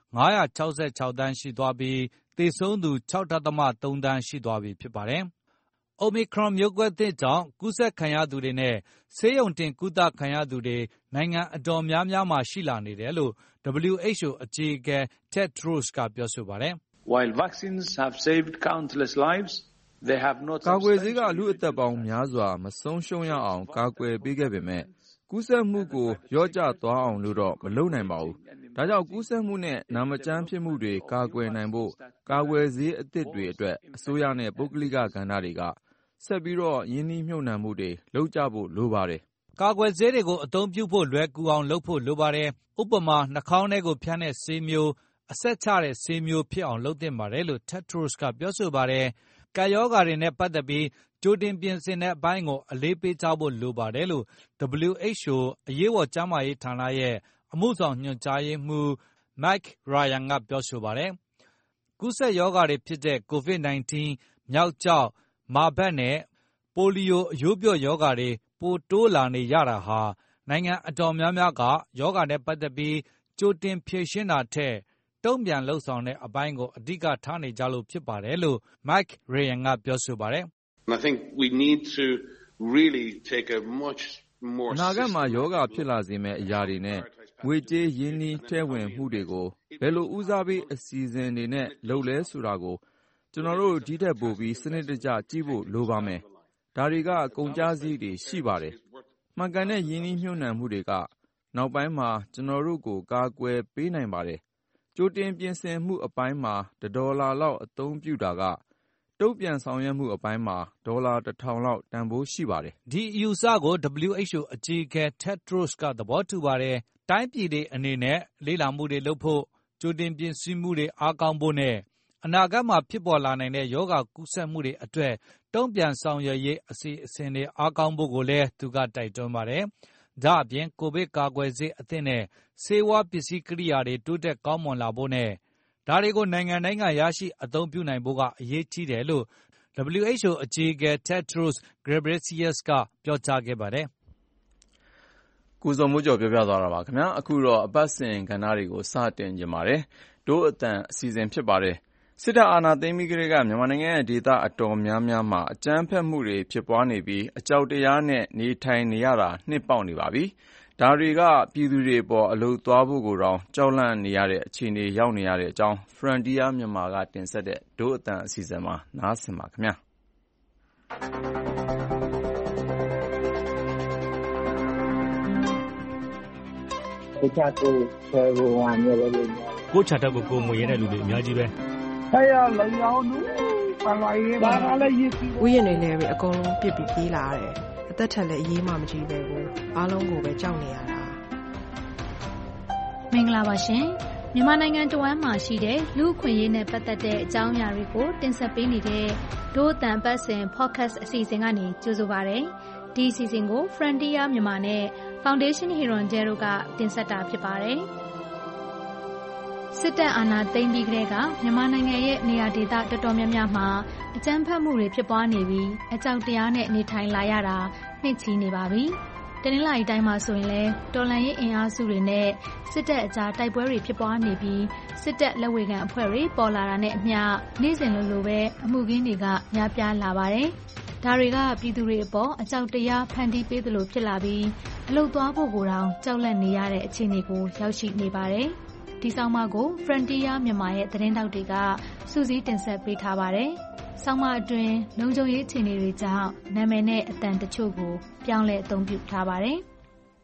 966သန်းရှိသွားပြီးသေဆုံးသူ 6.3 သန်းရှိသွားပြီဖြစ်ပါတယ်။ Omicron မျိုးကွဲသစ်ကြောင့်ကူးစက်ခံရသူတွေနဲ့ဆေးရုံတင်ကုသခံရသူတွေနိုင်ငံအတော်များများမှာရှိလာနေတယ်လို့ WHO အကြီးအကဲ Tedros ကပြောဆိုပါတယ်။ While vaccines have saved countless lives, they have not ကာကွယ်ဆေးကလူအသက်ပေါင်းများစွာမဆုံးရှုံးရအောင်ကာကွယ်ပေးခဲ့ပေမဲ့ကူးစက်မှုကိုလျော့ကျသွားအောင်လို့တော့မလုပ်နိုင်ပါဘူး။ဒါကြောင့်ကူးစက်မှုနဲ့နာမကျန်းဖြစ်မှုတွေကာကွယ်နိုင်ဖို့ကာကွယ်ဆေးအသစ်တွေအတွက်အစိုးရနဲ့ပုဂ္ဂလိကကဏ္ဍတွေကဆက်ပြီးတော့ယင်းနှိမ့်ညွှန်နှံမှုတွေလုပ်ကြဖို့လိုပါတယ်။ကာကွယ်ဆေးတွေကိုအသုံးပြုဖို့လွယ်ကူအောင်လုပ်ဖို့လိုပါတယ်။ဥပမာနှာခေါင်းထဲကိုဖြန်းတဲ့ဆေးမျိုးအဆက်ချတဲ့ဆေးမျိုးဖြစ်အောင်လုပ်သင့်ပါတယ်လို့ Tedros ကပြောဆိုပါတယ်။ကပ်ရောဂါတွေနဲ့ပတ်သက်ပြီးကြိုတင်ပြင်ဆင်တဲ့အပိုင်းကိုအလေးပေးကြဖို့လိုပါတယ်လို့ WHO အရေးပေါ်ကျန်းမာရေးဌာနရဲ့အမှုဆောင်ညွှန်ကြားရေးမှူး Mike Ryan ကပြောဆိုပါတယ်။ကူးစက်ရောဂါတွေဖြစ်တဲ့ COVID-19 မျောက်ကျောက်မာဘတ်နဲ့ပိုလီယိုအရိုးပြွတ်ရောဂါတွေပိုတိုးလာနေရတာဟာနိုင်ငံအတော်များများကရောဂါနဲ့ပတ်သက်ပြီးကြိုတင်ဖြေရှင်းတာထက်တုံ့ပြန်လှုပ်ဆောင်တဲ့အပိုင်းကိုအဓိကထားနေကြလို့ဖြစ်ပါတယ်လို့ Mike Ryan ကပြောဆိုပါတယ် I think we need to really take a much more အနာဂတ်မှာယောဂဖြစ်လာစေမယ့်အရာတွေနဲ့ငွေကြေးရင်းနှီးထည့်ဝင်မှုတွေကိုဘယ်လိုဦးစားပေးအစီအစဉ်တွေနဲ့လုပ်လဲဆိုတာကိုကျွန်တော်တို့ဒီထက်ပိုပြီးစနစ်တကျကြည့်ဖို့လိုပါမယ်။ဒါတွေကကုန်ကျစရိတ်တွေရှိပါတယ်။မှန်ကန်တဲ့ရင်းနှီးမြှုပ်နှံမှုတွေကနောက်ပိုင်းမှာကျွန်တော်တို့ကိုကာကွယ်ပေးနိုင်ပါတယ်။ကြိုတင်ပြင်ဆင်မှုအပိုင်းမှာ$1လောက်အသုံးပြုတာကတုံ့ပြန်ဆောင်ရွက်မှုအပိုင်းမှာ$1,000လောက်တန်ဖိုးရှိပါတယ်။ဒီအယူအဆကို WHO အကြီးအကဲ Tedros ကသဘောတူပါတယ်တိုင်းပြည်တွေအနေနဲ့လေ့လာမှုတွေလုပ်ဖို့ကြိုတင်ပြင်ဆင်မှုတွေအားကောင်းဖို့နဲ့အနာဂတ်မှာဖြစ်ပေါ်လာနိုင်တဲ့ရောဂါကူးစက်မှုတွေအတွက်တုံ့ပြန်ဆောင်ရွက်ရေးအစီအစဉ်တွေအားကောင်းဖို့ကိုလည်းသူကတိုက်တွန်းပါတယ်။ဒါအပြင်ကိုဗစ်ကာကွယ်ဆေးအသစ်နဲ့ဆေးဝါးပစ္စည်းကိရိယာတွေတိုးတက်ကောင်းမွန်လာဖို့နဲ့ဒါတွေကိုနိုင်ငံတိုင်းကရရှိအသုံးပြုနိုင်ဖို့ကအရေးကြီးတယ်လို့ WHO အကြီးအကဲ Tedros Ghebreyesus ကပြောကြားခဲ့ပါတယ်။ကိုဇော်မိုးကျော်ပြောပြသွားတာပါခင်ဗျာအခုတော့အပတ်စဉ်ကဏ္ဍတွေကိုစတင်ကြပါတယ်။ဒို့အတန်အစီအစဉ်ဖြစ်ပါတယ်။စစ်တပ်အာဏာသိမ်းပြီးကတည်းကမြန်မာနိုင်ငံရဲ့ဒေသအတော်များများမှာအကြမ်းဖက်မှုတွေဖြစ်ပွားနေပြီးအကြောက်တရားနဲ့နေထိုင်နေရတာနှစ်ပေါက်နေပါပြီ။ဒါတွေကပြည်သူတွေပေါ်အလုပ်သွားဖို့ကိုတောင်ကြောက်လန့်နေရတဲ့အခြေအနေရောက်နေရတဲ့အကြောင်း Frontier မြန်မာကတင်ဆက်တဲ့ဒို့အတန်အစီအစဉ်မှာနားဆင်ပါခင်ဗျာ။ကိုချကိုဆယ်ဘဝမျိုးပဲလို့ကိုချတက်ကိုမွေရတဲ့လူတွေအများကြီးပဲဆရာလုံအောင်လူပါလာရေးပါလည်းရေးဥယျာဉ်တွေလည်းပဲအကုန်လုံးပြစ်ပြီးပြေးလာရတယ်အသက်ထက်လည်းအေးမှမကြည့်ပဲကိုအားလုံးကိုပဲကြောက်နေရတာမင်္ဂလာပါရှင်မြန်မာနိုင်ငံတဝမ်းမှာရှိတဲ့လူ့အခွင့်အရေးနဲ့ပတ်သက်တဲ့အကြောင်းအရာတွေကိုတင်ဆက်ပေးနေတဲ့ဒို့အတန်ပတ်စဉ် podcast အစီအစဉ်ကနေကြိုဆိုပါရစေဒီအစီအစဉ်ကို Frontier မြန်မာနဲ့ Foundation Hirondelle တို့ကတင်ဆက်တာဖြစ်ပါတယ်စစ်တပ်အာဏာသိမ်းပြီးကတည်းကမြန်မာနိုင်ငံရဲ့နေရာဒေသတော်တော်များများမှာအကြမ်းဖက်မှုတွေဖြစ်ပွားနေပြီးအကြောက်တရားနဲ့နေထိုင်လာရတာနှစ်ချီနေပါပြီ။တနင်္လာရီတိုင်းမှာဆိုရင်လည်းတော်လှန်ရေးအင်အားစုတွေနဲ့စစ်တပ်အကြားတိုက်ပွဲတွေဖြစ်ပွားနေပြီးစစ်တပ်လက်ဝေခံအဖွဲ့တွေပေါ်လာတာနဲ့အမျှနေ့စဉ်လိုပဲအမှုခင်းတွေကများပြားလာပါတယ်။ဒါတွေကပြည်သူတွေအပေါ်အကြောက်တရားဖန်တီးပေးသလိုဖြစ်လာပြီးအလုသွားဖို့ကိုတောင်ကြောက်လန့်နေရတဲ့အခြေအနေကိုရောက်ရှိနေပါတယ်။ဒီဆောင်းပါးကို Frontier မြန်မာရဲ့သတင်းတောက်တွေကစူးစီးတင်ဆက်ပေးထားပါတယ်။ဆောင်းပါးအတွင်းလုံခြုံရေးအခြေအနေတွေကြောင့်နာမည်နဲ့အတန်တချို့ကိုပြောင်းလဲအသုံးပြုထားပါတယ်။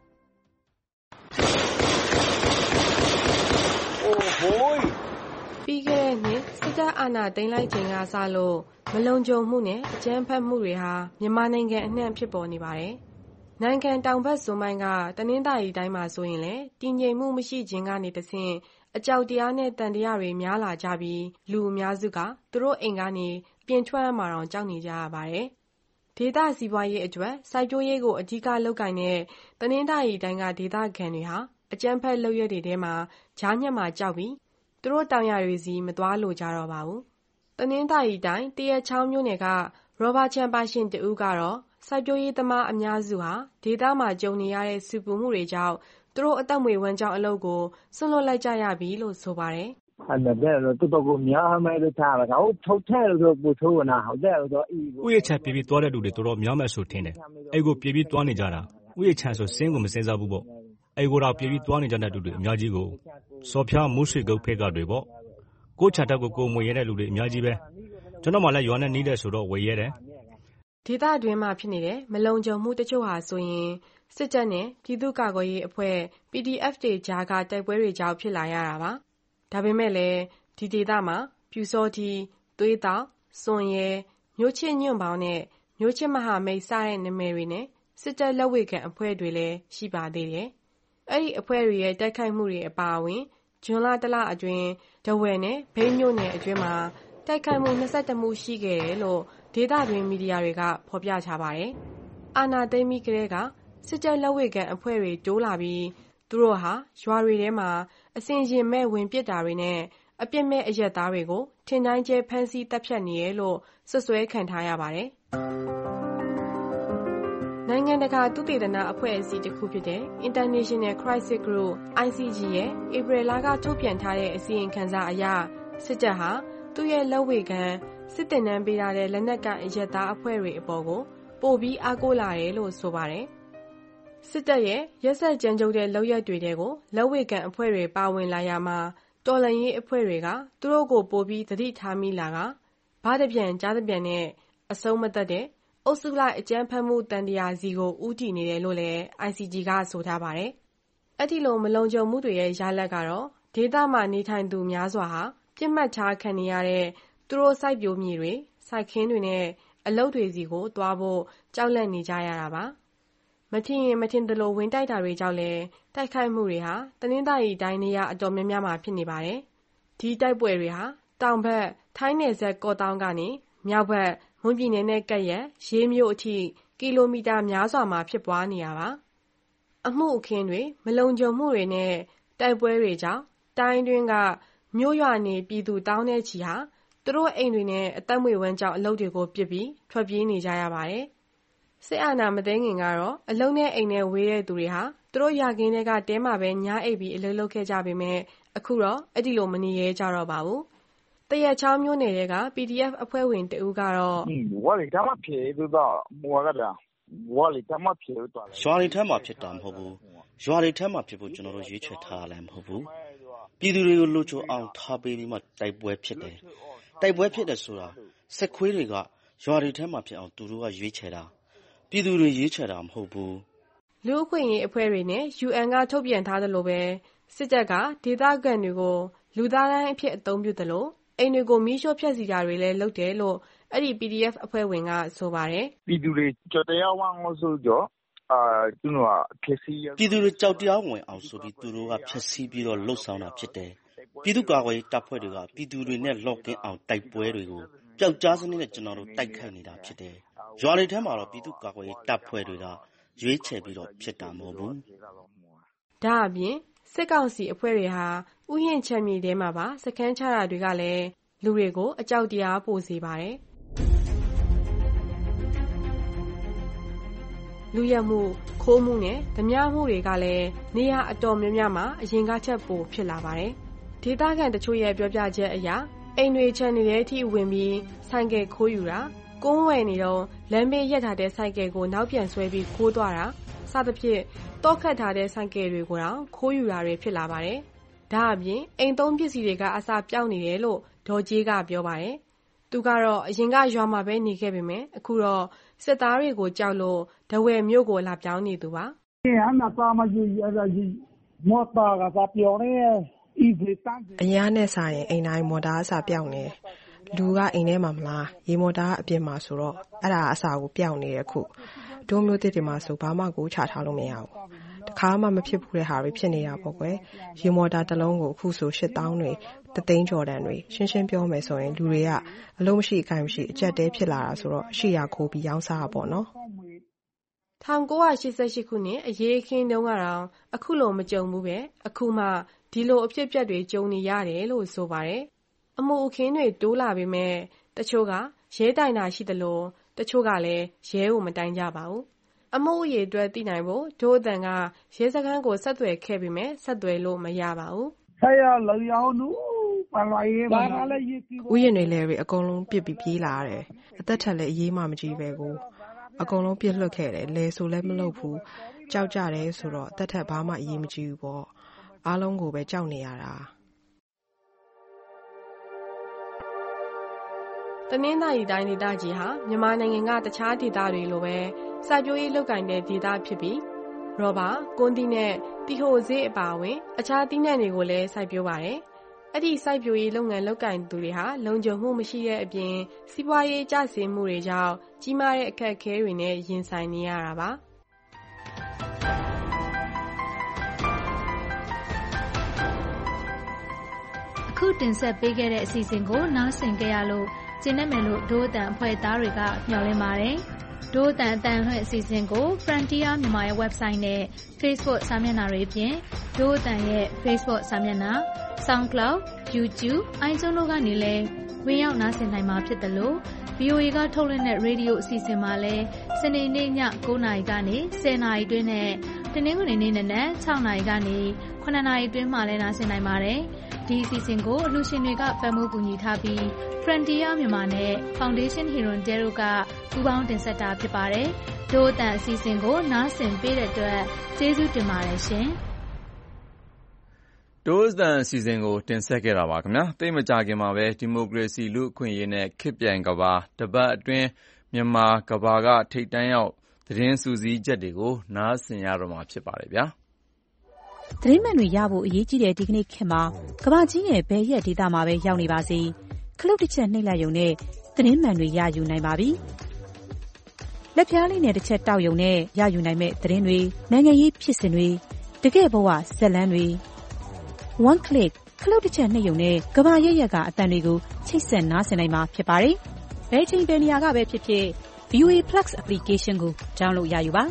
ပြီးခဲ့တဲ့နှစ်စစ်တပ်အာဏာသိမ်းလိုက်ချိန်ကစလို့မလုံခြုံမှုနဲ့အကြမ်းဖက်မှုတွေဟာမြန်မာနိုင်ငံအနှံ့ဖြစ်ပေါ်နေပါတယ်။နိုင်ငံတောင်ဘက်စွန်းပိုင်းကတနင်္သာရီတိုင်းမှာဆိုရင်လည်းတည်ငြိမ်မှုမရှိခြင်းကနေတဆင့်အကြောက်တရားနဲ့တန်တရားတွေများလာကြပြီးလူအများစုကသူတို့အိမ်ကနေပြင်ထွက်ရမှာတောင်ကြောက်နေကြရပါတယ်။ဒေသစီးပွားရေးအတွက်စိုက်ပျိုးရေးကိုအဓိကလုပ်ကိုင်တဲ့တနင်္သာရီတိုင်းကဒေသခံတွေဟာအကြမ်းဖက်လုပ်ရက်တွေထဲမှာကြားညက်မှာကြောက်ပြီးသူတို့တောင်ယာတွေစီမသွားလိုကြတော့ပါဘူး။တနင်္သာရီတိုင်းတရက်ချောင်းမြို့နယ်ကရောဘာချန်ပါရှင်တဦးကတော့စိုက်ပျိုးရေးသမားအများစုဟာဒေသမှာကြုံနေရတဲ့ဆူပူမှုတွေကြောင့်သူတို့အသက်မွေးဝမ်းကြောင်းအလုပ်ကိုစွန့်လွတ်လိုက်ကြရပြီလို့ဆိုပါတယ်။အဲ့ဒါတော့တော်တော်ကိုများမယ်လို့ထားတာ။ဟိုထုတ်ထဲလို့ပို့ထိုးနာဟုတ်တယ်တော့ဥယျာဉ်ချပြေးပြီးသွားတဲ့လူတွေတော်တော်များမယ်ဆိုထင်တယ်။အဲ့ကိုပြေးပြီးသွားနေကြတာဥယျာဉ်ချဆိုစင်းကိုမစင်စားဘူးပေါ့။အဲ့ကိုတော့ပြေးပြီးသွားနေကြတဲ့လူတွေအများကြီးကိုစော်ဖျားမှုရှိကုတ်ဖက်ကတွေပေါ့။ကိုချတက်ကိုမွေရတဲ့လူတွေအများကြီးပဲ။ကျွန်တော်မှလည်းရွာနဲ့နီးတဲ့ဆိုတော့ဝေရတယ်။ဒေသတွင်းမှာဖြစ်နေတဲ့မလုံခြုံမှုတချို့ဟာဆိုရင်စစ်တပ်နဲ့ပြည်သူ့ကာကွယ်ရေးအဖွဲ့ PDF တွေကြားကတိုက်ပွဲတွေကြောင့်ဖြစ်လာရတာပါ။ဒါပေမဲ့လည်းဒီဒေသမှာပြူစောတီသွေးတောက်စွန်ရဲမျိုးချစ်ညွန့်ပေါင်းနဲ့မျိုးချစ်မဟာမိတ်စတဲ့နာမည်တွေနဲ့စစ်တပ်လက်ဝေခံအဖွဲ့တွေလည်းရှိပါသေးတယ်။အဲ့ဒီအဖွဲ့တွေရဲ့တိုက်ခိုက်မှုတွေအပါအဝင်ဇွန်လတလအတွင်းဒဝယ်နဲ့ဘိန်းမြို့နယ်အတွင်းမှာတိုက်ခိုက်မှု22မှုရှိခဲ့တယ်လို့ဒေသတွင်းမီဒီယာတွေကဖော်ပြထားပါတယ်။အာဏာသိမ်းပြီးကတည်းကစစ်တပ်လက်ဝေခံအဖွဲ့တွေတိုးလာပြီးသူတို့ဟာရွာတွေထဲမှာအစဉ်ရင်မဲ့ဝင်ပစ်တာတွေနဲ့အပြစ်မဲ့အရက်သားတွေကိုထင်တိုင်းကျဲဖမ်းဆီးတပ်ဖြတ်နေရလို့ဆွဆွဲခံထားရပါတယ်။နိုင်ငံတကာသုတေသနအဖွဲ့အစည်းတစ်ခုဖြစ်တဲ့ International Crisis Group ICG ရဲ့ဧပြီလကထုတ်ပြန်ထားတဲ့အစီရင်ခံစာအရစစ်တပ်ဟာသူ့ရဲ့လက်ဝေခံစစ်တင်နှန်းပေးထားတဲ့လက်နက်ကိုင်အရက်သားအဖွဲ့တွေအပေါ်ကိုပိုပြီးအားကိုးလာတယ်လို့ဆိုပါတယ်။စစ်တပ်ရဲ့ရက်စက်ကြမ်းကြုတ်တဲ့လုပ်ရက်တွေကိုလက်ဝေခံအဖွဲ့တွေပါဝင်လာရမှာတော်လှန်ရေးအဖွဲ့တွေကသူတို့ကိုပိုပြီးသတိထားမိလာကဘာတပြန်ကြားတပြန်နဲ့အဆုံးမသက်တဲ့အုပ်စုလိုက်အကြမ်းဖက်မှုတန်တရားစီကိုဥတီနေတယ်လို့လည်း ICG ကဆိုထားပါတယ်။အဲ့ဒီလိုမလုံခြုံမှုတွေရဲ့ရလဒ်ကတော့ဒေသမှာနေထိုင်သူများစွာဟာပြစ်မှတ်ထားခံနေရတဲ့သူတို့စိုက်ပျိုးမြေတွေစိုက်ခင်းတွေနဲ့အလုပ်တွေစီကိုသွားဖို့ကြောက်လန့်နေကြရတာပါမထင်ရင်မထင်သလိုဝင်တိုက်တာတွေကြောင့်လည်းတိုက်ခိုက်မှုတွေဟာတနင်္သာရီတိုင်းနေရာအတော်များများမှာဖြစ်နေပါတယ်။ဒီတိုက်ပွဲတွေဟာတောင်ဘက်ထိုင်းနယ်စပ်ကော့သောင်းကနေမြောက်ဘက်မွန်ပြည်နယ်နဲ့ကပ်ရက်ရေးမြို့အထိကီလိုမီတာများစွာမှာဖြစ်ပွားနေတာပါ။အမှုအခင်းတွေမလုံခြုံမှုတွေနဲ့တိုက်ပွဲတွေကြောင့်တိုင်းတွင်းကမြို့ရွာနေပြည်သူတောင်းတဲ့ချီဟာသူတို့အိမ်တွေနဲ့အသက်မွေဝမ်းကြောင်းအလုပ်တွေကိုပစ်ပြီးထွက်ပြေးနေကြရပါတယ်။စစ်အာဏာမသိမ်းခင်ကတော့အလုံးနဲ့အိမ်နဲ့ဝေးတဲ့သူတွေဟာသူတို့ယာခင်းတွေကတဲမှာပဲညအိပ်ပြီးအလုပ်လုပ်ခဲ့ကြပေမဲ့အခုတော့အဲ့ဒီလိုမနေရဲကြတော့ပါဘူး။တရက်ချောင်းမြို့နယ်က PDF အဖွဲ့ဝင်တဦးကတော့ဝါလီတမပြေတော့မော်ကလာဝါလီတမပြေတော့ရွာတွေထဲမှာဖြစ်တာမဟုတ်ဘူး။ရွာတွေထဲမှာဖြစ်ဖို့ကျွန်တော်တို့ရွေးချယ်ထားရလည်းမဟုတ်ဘူး။ပြည်သူတွေကိုလူချိုအောင်ထားပေးပြီးမှတိုက်ပွဲဖြစ်တယ်။တိုက်ပွဲဖြစ်တယ်ဆိုတာစစ်ခွေးတွေကရွာတွေထဲမှာဖြစ်အောင်သူတို့ကရွေးချယ်တာပြည်သူတွေရွေးချယ်တာမဟုတ်ဘူး။လူ့အခွင့်အရေးအဖွဲ့တွေနဲ့ UN ကထုတ်ပြန်ထားသလိုပဲစစ်တပ်ကဒေသခံတွေကိုလူသားတိုင်းအဖြစ်အသုံးပြုသလိုအိမ်တွေကိုမီးရှို့ဖျက်ဆီးတာတွေလည်းလုပ်တယ်လို့အဲ့ဒီ PDF အဖွဲ့ဝင်ကဆိုပါတယ်။ပြည်သူတွေကြောက်တရားဝင်အောင်ဆိုတော့သူတို့ကဖျက်ဆီးပြည်သူတွေကြောက်တရားဝင်အောင်ဆိုပြီးသူတို့ကဖျက်ဆီးပြီးတော့လှုပ်ဆောင်တာဖြစ်တယ်။ပြည်သူ့ကာကွယ်ရေးတပ်ဖွဲ့တွေကပြည်သူတွေနဲ့လော့ကင်းအောင်တိုက်ပွဲတွေကိုပျောက်ကြားစနစ်နဲ့ကျွန်တော်တို့တိုက်ခိုက်နေတာဖြစ်တယ်။ရွာတွေထဲမှာတော့ပြည်သူ့ကာကွယ်ရေးတပ်ဖွဲ့တွေကရွေးချယ်ပြီးတော့ဖြစ်တာမဟုတ်ဘူး။ဒါအပြင်စစ်ကောင်စီအဖွဲ့တွေဟာဥယျာဉ်ချမ်းမြေထဲမှာပါစခန်းချတာတွေကလည်းလူတွေကိုအကြောက်တရားပို့စေပါတယ်။လူရက်မှုခိုးမှုနဲ့ဓမြမှုတွေကလည်းနေရာအတော်များများမှာအရင်ကချက်ပိုဖြစ်လာပါတယ်။ဒေသခံတချို့ရဲ့ပြောပြချက်အရအိမ်တွေချမ်းနေတဲ့အထိဝင်ပြီးဆိုင်ကယ်ခိုးယူတာကုန်းဝယ်နေတော့လမ်းဘေးရက်ထားတဲ့ဆိုင်ကယ်ကိုနောက်ပြန်ဆွဲပြီးခိုးသွားတာစသဖြင့်တောခတ်ထားတဲ့ဆိုင်ကယ်တွေကိုတော့ခိုးယူတာတွေဖြစ်လာပါတယ်။ဒါအပြင်အိမ်သုံးပစ္စည်းတွေကအစာပြောင်းနေတယ်လို့ဒေါ်ကြီးကပြောပါတယ်။သူကတော့အရင်ကရွာမှာပဲနေခဲ့ပေမဲ့အခုတော့စစ်သားတွေကိုကြောက်လို့ဒဝယ်မြို့ကိုလာပြောင်းနေသူပါ။မော်တာကစားပြောင်းနေအရာနဲ့ဆိုင်ရင်အိမ်တိုင်းမော်တာအစာပြောင်းနေတယ်။လူကအိမ်ထဲမှာမလားရေမော်တာအပြင်မှာဆိုတော့အဲ့ဒါအစာကိုပြောင်းနေတယ်ခုဒုံမျိုးတစ်တွေမှာဆိုဘာမှကိုချထားလို့မရဘူး။တခါမှမဖြစ်ဘူးတဲ့ဟာတွေဖြစ်နေတာပေါ့ကွယ်။ရေမော်တာတစ်လုံးကိုအခုဆို8000တွေ3,000ကျော်တန်တွေရှင်းပြောမယ်ဆိုရင်လူတွေကအလုံးမရှိအကိုင်မရှိအကျက်တဲဖြစ်လာတာဆိုတော့ရှိရခိုးပြီးရောင်းစားတာပေါ့နော်။ 1988ခုနှစ်အရေးအခင်းတုန်းကတော့အခုလိုမကြုံဘူးပဲအခုမှဒီလိုအဖြစ်အပျက်တွေကြုံနေရတယ်လို့ဆိုပါတယ်။အမှုအခင်းတွေတိုးလာပေမဲ့တချို့ကရဲတိုင်တာရှိသလိုတချို့ကလည်းရဲကိုမတိုင်ကြပါဘူး။အမှုအရေးအတွက်သိနိုင်ဖို့ဒို့အတန်ကရဲစခန်းကိုဆက်သွယ်ခဲ့ပေမဲ့ဆက်သွယ်လို့မရပါဘူး။ဆက်ရလောက်ရအောင်လို့ပါလာရေးပါလည်းရေးကြည့်ဥယျာဉ်တွေလည်းအကုန်လုံးပြစ်ပြီးပြေးလာတယ်။အသက်ထက်လည်းအေးမှမကြည့်ပဲကိုအကုန်လုံးပြစ်လွတ်ခဲ့တယ်။လဲဆိုလည်းမလုပ်ဘူး။ကြောက်ကြတယ်ဆိုတော့အသက်ထက်ဘာမှအေးမကြည့်ဘူးပေါ့။အားလုံးကိုပဲကြောက်နေရတာတနင်္သာရီတိုင်းဒေသကြီးဟာမြန်မာနိုင်ငံကတခြားဒေသတွေလိုပဲစိုက်ပျိုးရေးလုပ်ကိုင်တဲ့ဒေသဖြစ်ပြီးရောဘာကွန်းသီးနဲ့တီဟိုဈေးအပါအဝင်အခြားသီးနှံတွေကိုလည်းစိုက်ပျိုးပါတယ်။အဲ့ဒီစိုက်ပျိုးရေးလုပ်ငန်းလုပ်ကိုင်သူတွေဟာလုံခြုံမှုမရှိတဲ့အပြင်စီးပွားရေးကျဆင်းမှုတွေကြောင့်ကြီးမားတဲ့အခက်အခဲတွေနဲ့ရင်ဆိုင်နေရတာပါ။အခုတင်ဆက်ပေးခဲ့တဲ့အစီအစဉ်ကိုနားဆင်ကြရလို့ကျင်းနေမယ်လို့ဒို့အတန်အဖွဲ့သားတွေကမျှော်လင့်ပါတယ်။ဒို့အတန်အတန်လွှင့်အစီအစဉ်ကို Frontier မြန်မာရဲ့ website နဲ့ Facebook စာမျက်နှာတွေအပြင်ဒို့အတန်ရဲ့ Facebook စာမျက်နှာ SoundCloud, YouTube, iTunes တို့ကနေလည်းဝင်ရောက်နားဆင်နိုင်မှာဖြစ်တယ်လို့ VOA ကထုတ်လွှင့်တဲ့ရေဒီယိုအစီအစဉ်မှာလည်းစနေနေ့ည9:00 နာရီကနေ10:00 နာရီအတွင်းနဲ့တနင်္ဂနွေနေ့နက်6:00 နာရီကနေ9:00 နာရီအတွင်းမှာလည်းနားဆင်နိုင်ပါတယ်။ဒီအစီအစဉ်ကိုအလှူရှင်တွေကပံ့ပိုးကူညီထားပြီး Frontier မြန်မာနဲ့ Foundation Hero Dero ကပူးပေါင်းတင်ဆက်တာဖြစ်ပါတယ်။ဒို့အတန်အစီအစဉ်ကိုနားဆင်ပေးတဲ့အတွက်ကျေးဇူးတင်ပါတယ်ရှင်။ဒို့အတန်အစီအစဉ်ကိုတင်ဆက်ခဲ့တာပါခင်ဗျာ။သိမကြခင်မှာပဲဒီမိုကရေစီလူ့အခွင့်အရေးနဲ့ခေတ်ပြိုင်ကဘာတပတ်အတွင်းမြန်မာကဘာကထိပ်တန်းရောက်သတင်းစူးစီးချက်တွေကိုနားဆင်ရတော့မှာဖြစ်ပါတယ်ဗျာ။သတင်းမှန်တွေရဖို့အရေးကြီးတဲ့ဒီကနေ့ခေတ်မှာကမ္ဘာကြီးရဲ့ဘယ်ရက်ဒေသမှာပဲရောက်နေပါစေခလုတ်တစ်ချက်နှိပ်လိုက်ရုံနဲ့သတင်းမှန်တွေရယူနိုင်ပါပြီ။လက်ပြားလေးနဲ့တစ်ချက်တောက်ယုံနဲ့ရယူနိုင်မဲ့သတင်းတွေနိုင်ငံရေးဖြစ်စဉ်တွေတကယ့်ဘဝဇာတ်လမ်းတွေ one click ခလုတ်တစ်ချက်နှိပ်ယုံနဲ့ကမ္ဘာရဲ့ရက်ကအသံတွေကိုချိတ်ဆက်နားဆင်နိုင်မှာဖြစ်ပါတယ်ဘယ်ချိန်ဘယ်နေရာကပဲဖြစ်ဖြစ် VOA Plus application ကို download ရယူပါ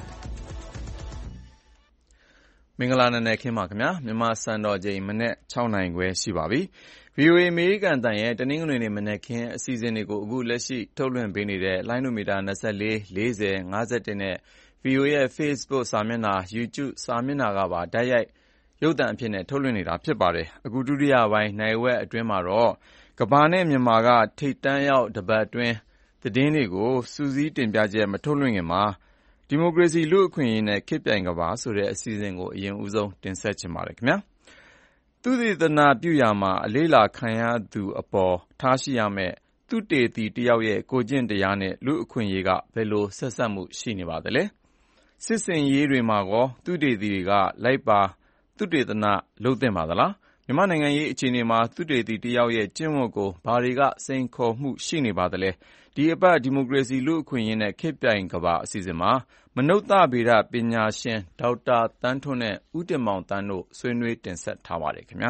မင်္ဂလာနံနက်ခင်းပါခင်ဗျာမြန်မာစံတော်ချိန်မနေ့6နာရီခွဲရှိပါပြီ VOA အမေရိကန်တန်ရဲ့တနင်္ဂနွေနေ့မနေ့ခင်းအစီအစဉ်တွေကိုအခုလက်ရှိထုတ်လွှင့်ပေးနေတဲ့လိုင်းနိုမီတာ24 40 51နဲ့ VOA ရဲ့ Facebook စာမျက်နှာ YouTube စာမျက်နှာကပါတိုက်ရိုက်ရုပ်သံအဖြစ်နဲ့ထုတ်လွှင့်နေတာဖြစ်ပါတယ်အခုဒုတိယပိုင်းနိုင်ဝက်အတွင်းမှာတော့ကမ္ဘာနဲ့မြန်မာကထိပ်တန်းရောက်တပတ်အတွင်းသတင်းတွေကိုစူးစီးတင်ပြချက်မထုတ်လွှင့်ခင်မှာဒီမိုကရေစီလူ့အခွင့်အရေးနဲ့ခေတ်ပြိုင်ကဘာဆိုတဲ့အစီအစဉ်ကိုအရင်ဦးဆုံးတင်ဆက်ချင်ပါတယ်ခင်ဗျာသုတေသနပြုရာမှာအလေးလာခံရသူအပေါ်ထားရှိရမယ့်သုတေသီတယောက်ရဲ့ကိုကျင့်တရားနဲ့လူ့အခွင့်အရေးကဘယ်လိုဆက်စပ်မှုရှိနေပါသလဲစစ်စင်ရေးတွေမှာကောသုတေသီတွေကလိုက်ပါသုတေသနလုပ်သင့်ပါသလားမြန်မာနိုင်ငံရေးအခြေအနေမှာသုတေသီတယောက်ရဲ့ကျင့်ဝတ်ကိုဘာတွေကစိန်ခေါ်မှုရှိနေပါသလဲဒီအပတ်ဒီမိုကရေစီလူ့အခွင့်အရေးနဲ့ခေတ်ပြိုင်ကဘာအစီအစဉ်မှာမနုဿဗေဒပညာရှင်ဒေါက်တာသန်းထွန်းနဲ့ဦးတင်မောင်သန်းတို့ဆွေးနွေးတင်ဆက်ထားပါတယ်ခင်ဗျာ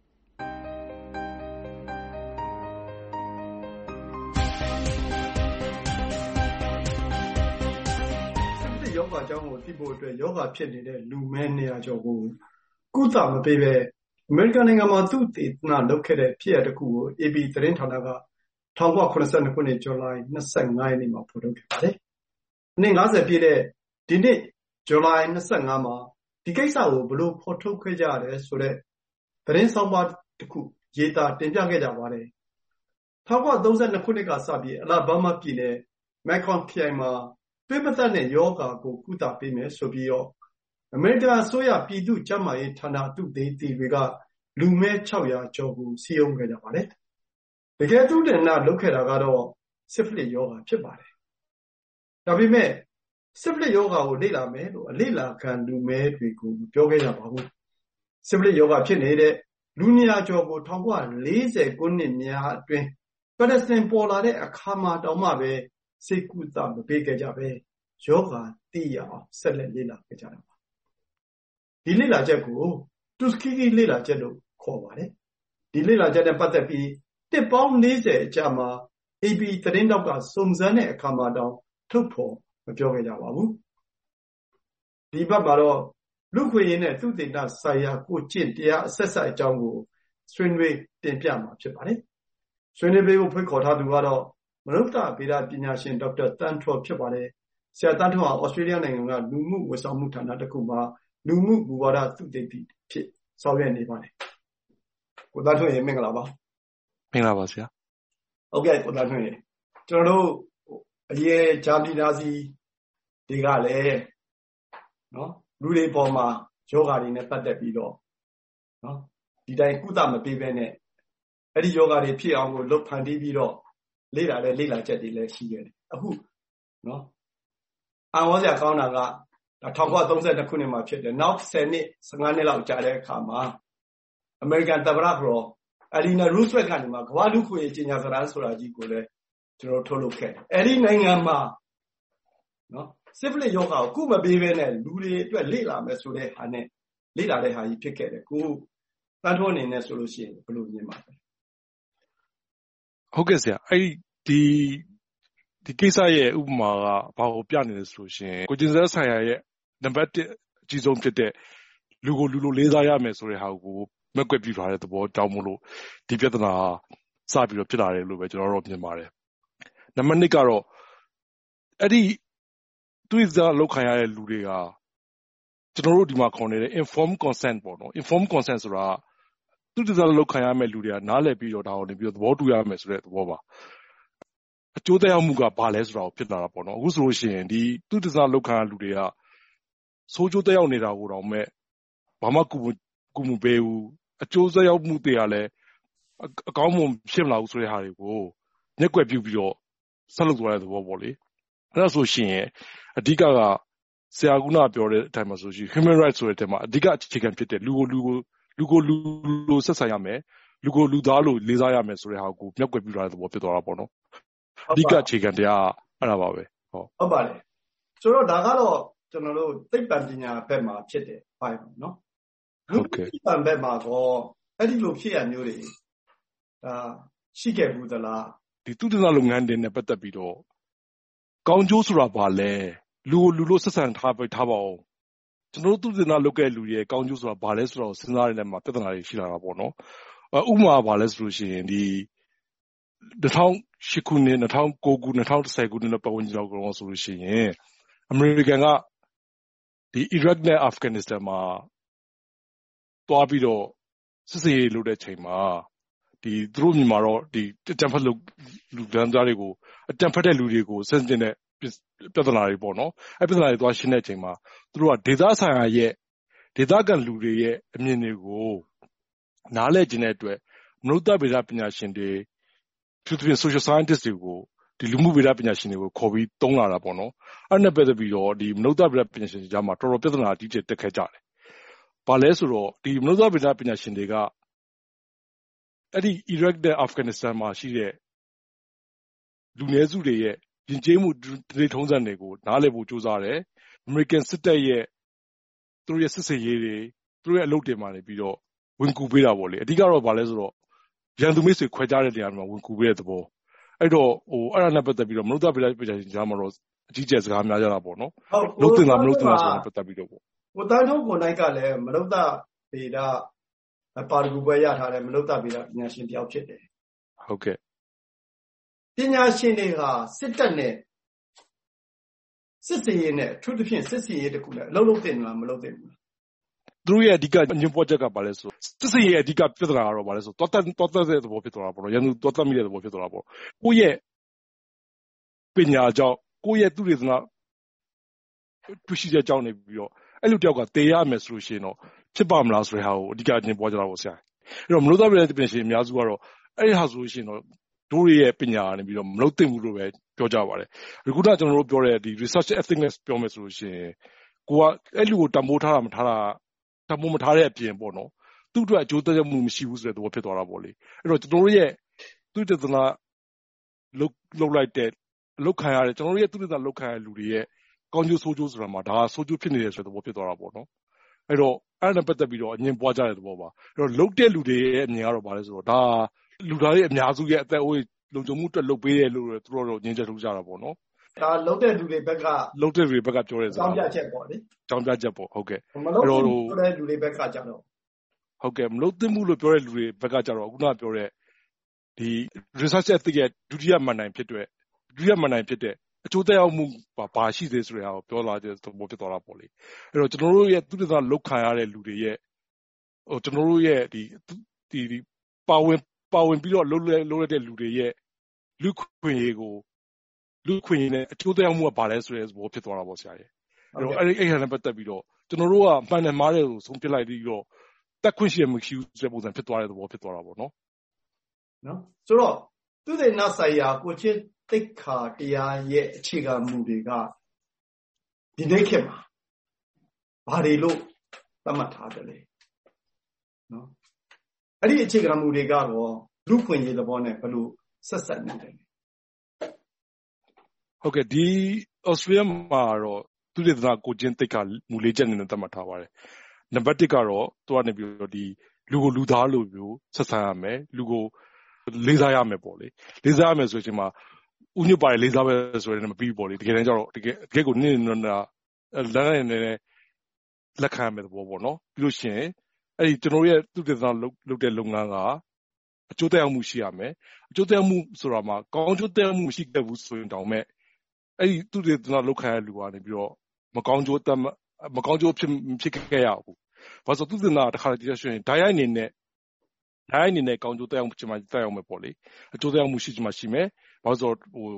ယောဂအကြောင်းကိုသိဖို့အတွက်ယောဂဖြစ်နေတဲ့လူမဲ200ကျော်ကိုကုသမပေးပဲအမေရိကန်နိုင်ငံမှာသုတေသနလုပ်ခဲ့တဲ့ဖြစ်ရပ်တစ်ခုကို AB သတင်းဌာနက1982ခုနှစ်ဇူလိုင်25ရက်နေ့မှာဖော်ထုတ်ခဲ့ပါတယ်။နှစ်90ပြည့်တဲ့ဒီနှစ်ဇူလိုင်25မှာဒီကိစ္စကိုဘယ်လိုဖော်ထုတ်ခဲ့ကြရလဲဆိုတဲ့သတင်းဆောင်ပါတစ်ခုရေးသားတင်ပြခဲ့ကြပါတယ်။1932ခုနှစ်ကစပြီးအလာဘားမားပြည်နယ်မက်ကွန်ခရိုင်မှာသွေးမသက်တဲ့ယောဂါကိုကုသပေးမယ်ဆိုပြီးတော့အမေရိကန်အစိုးရပြည်သူ့ကျန်းမာရေးဌာနသုတေသီတွေကလူမဲ600ကျော်ကိုစီယုံခဲ့ကြပါတယ်။တကယ်သုတေသနလုပ်ခဲ့တာကတော့စစ်ဖလစ်ယောဂါဖြစ်ပါတယ်။ဒါပေမဲ့စစ်ဖလစ်ယောဂါကိုလေ့လာမယ်လို့အလေ့လာခံလူမဲတွေကိုပြောခဲ့ကြပါဘူး။စစ်ဖလစ်ယောဂါဖြစ်နေတဲ့လူ200ကျော်ကို1940ခုနှစ်များအတွင်းပက်ဒစတင်ပေါ်လာတဲ့အခါမှာတောင်မှပဲစိတ်ကုသမပေးခဲ့ကြပဲယောဂါသိရအောင်ဆက်လက်လေ့လာခဲ့ကြတာပါဒီလေ့လာချက်ကိုတူစကီလေ့လာချက်လို့ခေါ်ပါတယ်ဒီလေ့လာချက်နဲ့ပတ်သက်ပြီးတစ်ပေါင်း40အကြာမှာ AB သတင်းတောက်ကစုံစမ်းတဲ့အခါမှာတောင်ထုတ်ဖော်မပြောခဲ့ကြပါဘူးဒီဘက်မှာတော့လူခွေရင်းနဲ့သုတေသနဆိုင်ရာကိုကျင့်တရားအဆက်ဆက်အကြောင်းကိုဆွေးနွေးတင်ပြမှာဖြစ်ပါတယ်ဆွေးနွေးပေးဖို့ဖိတ်ခေါ်ထားသူကတော့မနုဿဗေဒပညာရှင်ဒေါက်တာသန်းထွန်းဖြစ်ပါတယ်ဆရာသန်းထွန်းဟာဩစတြေးလျနိုင်ငံကလူမှုဝန်ဆောင်မှုဌာနတစ်ခုမှာလူမှုဘူဝါဒသုတေသီဖြစ်ဆောင်ရွက်နေပါတယ်ကိုသန်းထွန်းရေမင်္ဂလာပါမင်္ဂလာပါဆရာဟုတ်ကဲ့ကိုသန်းထွန်းရေကျွန်တော်တို့အရေးဂျာမနီနာဇီတွေကလည်းနော်လူတွေပေါ်မှာယောဂါတွေနဲ့ပတ်သက်ပြီးတော့နော်ဒီတိုင်းကုသမပေးဘဲနဲ့အဲ့ဒီယောဂါတွေဖြစ်အောင်ကိုလှုပ်ဖန်တီးပြီးတော့လေ့လာချက်တွေလည်းရှိခဲ့တယ်အခုနော်အံ့ဩစရာကောင်းတာက1932ခုနှစ်မှာဖြစ်တယ်နောက်10နှစ်15နှစ်လောက်ကြာတဲ့အခါမှာအမေရိကန်သမ္မတကတော့အလီနာရူးစဝက်ကနေမှကမ္ဘာလူခွင့်ရေးကြေညာစာတမ်းဆိုတာကြီးကိုလည်းကျွန်တော်ထုတ်လုပ်ခဲ့တယ်အဲ့ဒီနိုင်ငံမှာနော်စစ်ဖလစ်ယောဂါကိုကုမပေးဘဲနဲ့လူတွေအတွက်လေ့လာမယ်ဆိုတဲ့ဟာနဲ့လေ့လာတဲ့ဟာကြီးဖြစ်ခဲ့တယ်ကိုတန်းထွန်းအနေနဲ့ဆိုလို့ရှိရင်ဘယ်လိုမြင်ပါလဲဟုတ်ကဲ့ဆရာအဲ့ဒီကိစ္စရဲ့ဥပမာကဘာကိုပြနေလဲဆိုလို့ရှိရင်ကိုကျင်စဲဆိုင်ရာရဲ့နံပါတ်1အကြီးဆုံးဖြစ်တဲ့လူကိုလူလိုလေးစားရမယ်ဆိုတဲ့ဟာကိုမက်ကွက်ပြထားတဲ့သဘောတောင်းမလို့ဒီပြဿနာစပြီးတော့ဖြစ်လာတယ်လို့ပဲကျွန်တော်တို့မြင်ပါတယ်နံပါတ်2ကတော့အဲ့ဒီသူ့စားလောက်ခံရတဲ့လူတွေကကျွန်တော်တို့ဒီမှာခေါ်နေတဲ့ informed consent ပေါ့နော် informed consent ဆိုတာသူ့စားလောက်ခံရမယ့်လူတွေကနားလည်ပြီးတော့ဒါကိုနေပြီးတော့သဘောတူရမယ်ဆိုတဲ့သဘောပါအကျိုးသက်ရောက်မှုကဘာလဲဆိုတာကိုဖြစ်လာတာပေါ့နော်အခုဆိုလို့ရှိရင်ဒီသူ့စားလောက်ခံရလူတွေကဆိုးကျိုးသက်ရောက်နေတာကိုတော့မဲ့ဘာမှကူမပေးဘူးအကျိုးသက်ရောက်မှုတွေကလည်းအကောင်းမှဖြစ်မလာဘူးဆိုတဲ့ဟာတွေကိုမျက်ကွယ်ပြုပြီးတော့ဆက်လုပ်သွားတဲ့သဘောပေါ့လေအဲ့ဒါဆိုရှင်အဓိကဆရာကပြောတဲ့အတိုင်းမှာဆိုရှင် human rights ဆိုတဲ့အတိုင်းမှာအဓိကအခြေခံဖြစ်တဲ့လူကိုလူဆက်ဆံရမယ်လူကိုလူသားလို့လေးစားရမယ်ဆိုတဲ့ဟာကိုမျက်ကွယ်ပြုထားတဲ့သဘောဖြစ်သွားတာပေါ့နော်အဓိကအခြေခံတရားအဲ့ဒါပါပဲဟုတ်ပါတယ်ဆိုတော့ဒါကတော့ကျွန်တော်တို့သိပ္ပံပညာဘက်မှာဖြစ်တယ်ပိုင်းပါနော်ဟုတ်ကဲ့သိပ္ပံဘက်မှာကောအဲ့ဒီလိုဖြစ်ရမျိုးတွေရှိခဲ့ဘူးသလားဒီသုတေသနလုပ်ငန်းတွေနဲ့ပတ်သက်ပြီးတော့ကောင်းကျိုးဆိုတာဘာလဲလူလို့ဆက်ဆံထားပါအောင်ကျွန်တော်တို့သုတေသနလုပ်ခဲ့လူရဲ့ကောင်းကျိုးဆိုတာဘာလဲဆိုတော့စဉ်းစားရတဲ့မှာပြဿနာတွေရှိလာတာပေါ့နော်ဥပမာဘာလဲဆိုလို့ရှိရင်ဒီ2008ခုနှစ်2009ခု2010ခုနှစ်ပတ်ဝန်းကျင်လောက်ကတော့ဆိုလို့ရှိရင်အမေရိကန်ကဒီအီရတ်နဲ့အာဖဂန်နစ္စတန်မှာတွားပြီးတော့စစ်ရေးလုပ်တဲ့ချိန်မှာဒီသူတို့မြန်မာတော့ဒီအတန်ဖက်လူဒန်းသားတွေကိုအတန်ဖက်တဲ့လူတွေကိုစတင်တဲ့ပြဿနာတွေပေါ့နော်အဲ့ပြဿနာတွေသွားရှင်းတဲ့အချိန်မှာသူတို့ကဒေသဆိုင်ရာရဲ့ဒေသခံလူတွေရဲ့အမြင်တွေကိုနားလည်ခြင်းတဲ့အတွက်မနုဿဗေဒပညာရှင်တွေသူတို့ social scientist တွေကိုဒီလူမှုဗေဒပညာရှင်တွေကိုခေါ်ပြီးသုံးလာတာပေါ့နော်အဲ့နဲ့ပတ်သက်ပြီးတော့ဒီမနုဿဗေဒပညာရှင်တွေကြားမှာတော်တော်ပြဿနာအကြီးကျယ်တက်ခဲ့ကြတယ်ဘာလဲဆိုတော့ဒီမနုဿဗေဒပညာရှင်တွေကအဲ့ဒီအီရတ်နဲ့အာဖဂန်နစ္စတန်မှာရှိတဲ့လူနည်းစုတွေရဲ့ယဉ်ကျေးမှုတွေထုံးစံတွေကိုနားလည်ဖို့ကြိုးစားတယ်အမေရိကန်စစ်တပ်ရဲ့သူတို့ရဲ့စစ်စင်ရေးတွေသူတို့ရဲ့အလုပ်တွေမှာနေပြီးတော့ဝင်ကူပေးတာပေါ့လေအဓိကတော့ဘာလဲဆိုတော့ရန်သူမိတ်ဆွေခွဲခြားတဲ့နေရာမှာဝင်ကူပေးတဲ့သဘောအဲ့တော့အဲ့ဒါနဲ့ပတ်သက်ပြီးတော့မနုဿဗေဒပညာရှင်ကြားမှာတော့အကြီးကျယ်စကားများကြတာပေါ့နော်လုံးတင်တာမလုံးတင်တာဆိုတာပတ်သက်ပြီးတော့ပေါ့ကိုတိုင်းထုံးကိုနိုင်ကလည်းမနုဿဗေဒပါရဂူပွဲရထားတဲ့မနုဿဗေဒပညာရှင်တယောက်ဖြစ်တယ်ဟုတ်ကဲ့ပညာရှင်တွေကစစ်တပ်နဲ့စစ်စင်ရေးနဲ့ထူးသဖြင့်စစ်စင်ရေးတခုနဲ့အလုပ်လုပ်တင်လားမလုပ်တင်ဘူးသူတို့ရဲ့အဓိကအညွှန်းပေါ်ချက်ကဘာလဲဆိုစစ်စင်ရေးအဓိကပြဿနာကတော့ဘာလဲဆိုတော့တွတ်တဲ့သဘောဖြစ်သွားတာပေါ့နော်ရန်သူတွတ်တတ်မိတဲ့သဘောဖြစ်သွားတာပေါ့ကိုယ့်ရဲ့ပညာကြောင့်ကိုယ့်ရဲ့သူတေသနတွေ့ရှိချက်ကြောင့်နေပြီးတော့အဲ့လိုတယောက်ကတေရမယ်ဆိုလို့ရှိရင်တော့ဖြစ်ပါမလားဆိုတဲ့ဟာကိုအဓိကအညွှန်းပေါ်ကြတာပေါ့ဆရာအဲ့တော့မလို့သားပြည်တဲ့ပညာရှင်အများစုကတော့အဲ့ဒီဟာဆိုလို့ရှိရင်တော့တို့ရဲ့ပညာကနေပြီးတော့မလုပ်သင့်ဘူးလို့ပဲပြောကြပါတယ်အခုတော့ကျွန်တော်တို့ပြောတဲ့ဒီ research ethics ပြောမယ်ဆိုလို့ရှိရင်ကိုကအဲ့လူကိုတံမိုးထားတာမထားတာတံမိုးမထားတဲ့အပြင်ပေါ့နော်သူ့အတွက်အကျိုးသက်ရောက်မှုမရှိဘူးဆိုတဲ့သဘောဖြစ်သွားတာပေါ့လေအဲ့တော့ကျွန်တော်တို့ရဲ့သူတေသနာလုပ်လိုက်တဲ့အလုပ်ခံရတဲ့ကျွန်တော်တို့ရဲ့သူတေသနာလုပ်ခံရတဲ့လူတွေရဲ့ကောင်းကျိုးဆိုးကျိုးဆိုတာမှာဒါကဆိုးကျိုးဖြစ်နေတယ်ဆိုတဲ့သဘောဖြစ်သွားတာပေါ့နော်အဲ့တော့အဲ့ဒါနဲ့ပတ်သက်ပြီးတော့အငြင်းပွားကြတဲ့သဘောပါအဲ့တော့လုတ်တဲ့လူတွေရဲ့အမြင်ကတော့ဘာလဲဆိုတော့ဒါလူသားတွေအများစုရဲ့အသက်အိုးလုံခြုံမှုအတွက်လုပ်ပေးတယ်လို့သူတို့တော့ညင်ချက်ထုတ်ကြတာပေါ့နော်ဒါလုတ်တဲ့လူတွေဘက်ကလုတ်တဲ့လူတွေဘက်ကပြောတဲ့စကားကြောင်းပြချက်ပေါ့လေကြောင်းပြချက်ပေါ့ဟုတ်ကဲ့အဲ့တော့ပြောတဲ့လူတွေဘက်ကကြတော့ဟုတ်ကဲ့မလုတ်သင့်မှုလို့ပြောတဲ့လူတွေဘက်ကကြတော့ခုနကပြောတဲ့ဒီ research ethics ရဲ့ဒုတိယမဏ္ဍိုင်ဖြစ်တဲ့အကျိုးသက်ရောက်မှုဘာရှိသေးဆိုတဲ့ဟာကိုပြောလာတဲ့သဘောဖြစ်သွားတာပေါ့လေအဲ့တော့ကျွန်တော်တို့ရဲ့သူတေသနာလောက်ခံရတဲ့လူတွေရဲ့ကျွန်တော်တို့ရဲ့ဒီပါဝင်ပြီးတော့လုပ်ရတဲ့လူတွေရဲ့လူခွင့်ရေးနဲ့အကျိုးသက်ရောက်မှုကဘာလဲဆိုတဲ့သဘောဖြစ်သွားတာပေါ့ဆရာရဲ့အဲ့တော့အဲ့ဟာနဲ့ပတ်သက်ပြီးတော့ကျွန်တော်တို့ကမှန်တယ်မှားတယ်ကိုဆုံးဖြတ်လိုက်ပြီးတော့တက်ခွင့်ရှိရမရှိဘူးဆိုတဲ့ပုံစံဖြစ်သွားတဲ့သဘောဖြစ်သွားတာပေါ့နော်ဆိုတော့သူတွေနောက်ဆိုင်ရာကိုချင်းသိက္ခာတရားရဲ့အခြေခံမူတွေကဒီနေ့ခေတ်မှာဘာတွေလို့သတ်မှတ်ထားတယ်လဲနော်အဲ့ဒီအခြေခံမူတွေကတော့လူခွင့်ရေးသဘောနဲ့ဘယ်လိုဆက်ဆက်နေတယ်ဟုတ်ကဲ့ဒီဩစတြေးလျမှာတော့သူတေသနာကိုချင်းသိက္ခာမူလေးချက်နေနဲ့သတ်မှတ်ထားပါတယ်နံပါတ်1ကတော့သူကနေပြီးတော့ဒီလူကိုလူသားလိုမျိုးဆက်ဆံရမယ်လူကိုလေးစားရမယ်ပေါ့လေလေးစားရမယ်ဆိုရင်မှာဥညွတ်ပါတယ်လေးစားပဲဆိုရင်မပြီးပေါ့လေတကယ်တမ်းကျတော့တကယ်ကိုနင်းနေတာလက်ခံရမယ်ပေါ့နော်ပြီးလို့ရှိရင်အဲ့ဒီကျွန်တော်ရဲ့သူတေသနာလုပ်တဲ့လုပ်ငန်းကအကျိုးသက်ရောက်မှုရှိရမယ်အကျိုးသက်ရောက်မှုဆိုတာမှာကောင်းကျိုးသက်ရောက်မှုမရှိခဲ့ဘူးဆိုရင်တောင်မဲ့အဲ့ဒီသူတေသနာလုပ်ခံရတဲ့လူကနေပြီးတော့မကောင်းကျိုးဖြစ်ခဲ့ရဘူးဘာလို့သူတေသနာတစ်ခါတည်းဆိုရင်ဓာတ်ရိုက်အနေနဲ့ကောင်းကျိုးသက်ရောက်မှုချင်မှသက်ရောက်မယ်ပေါ့လေအကျိုးသက်ရောက်မှုရှိချင်မှရှိမယ်ဘာလို့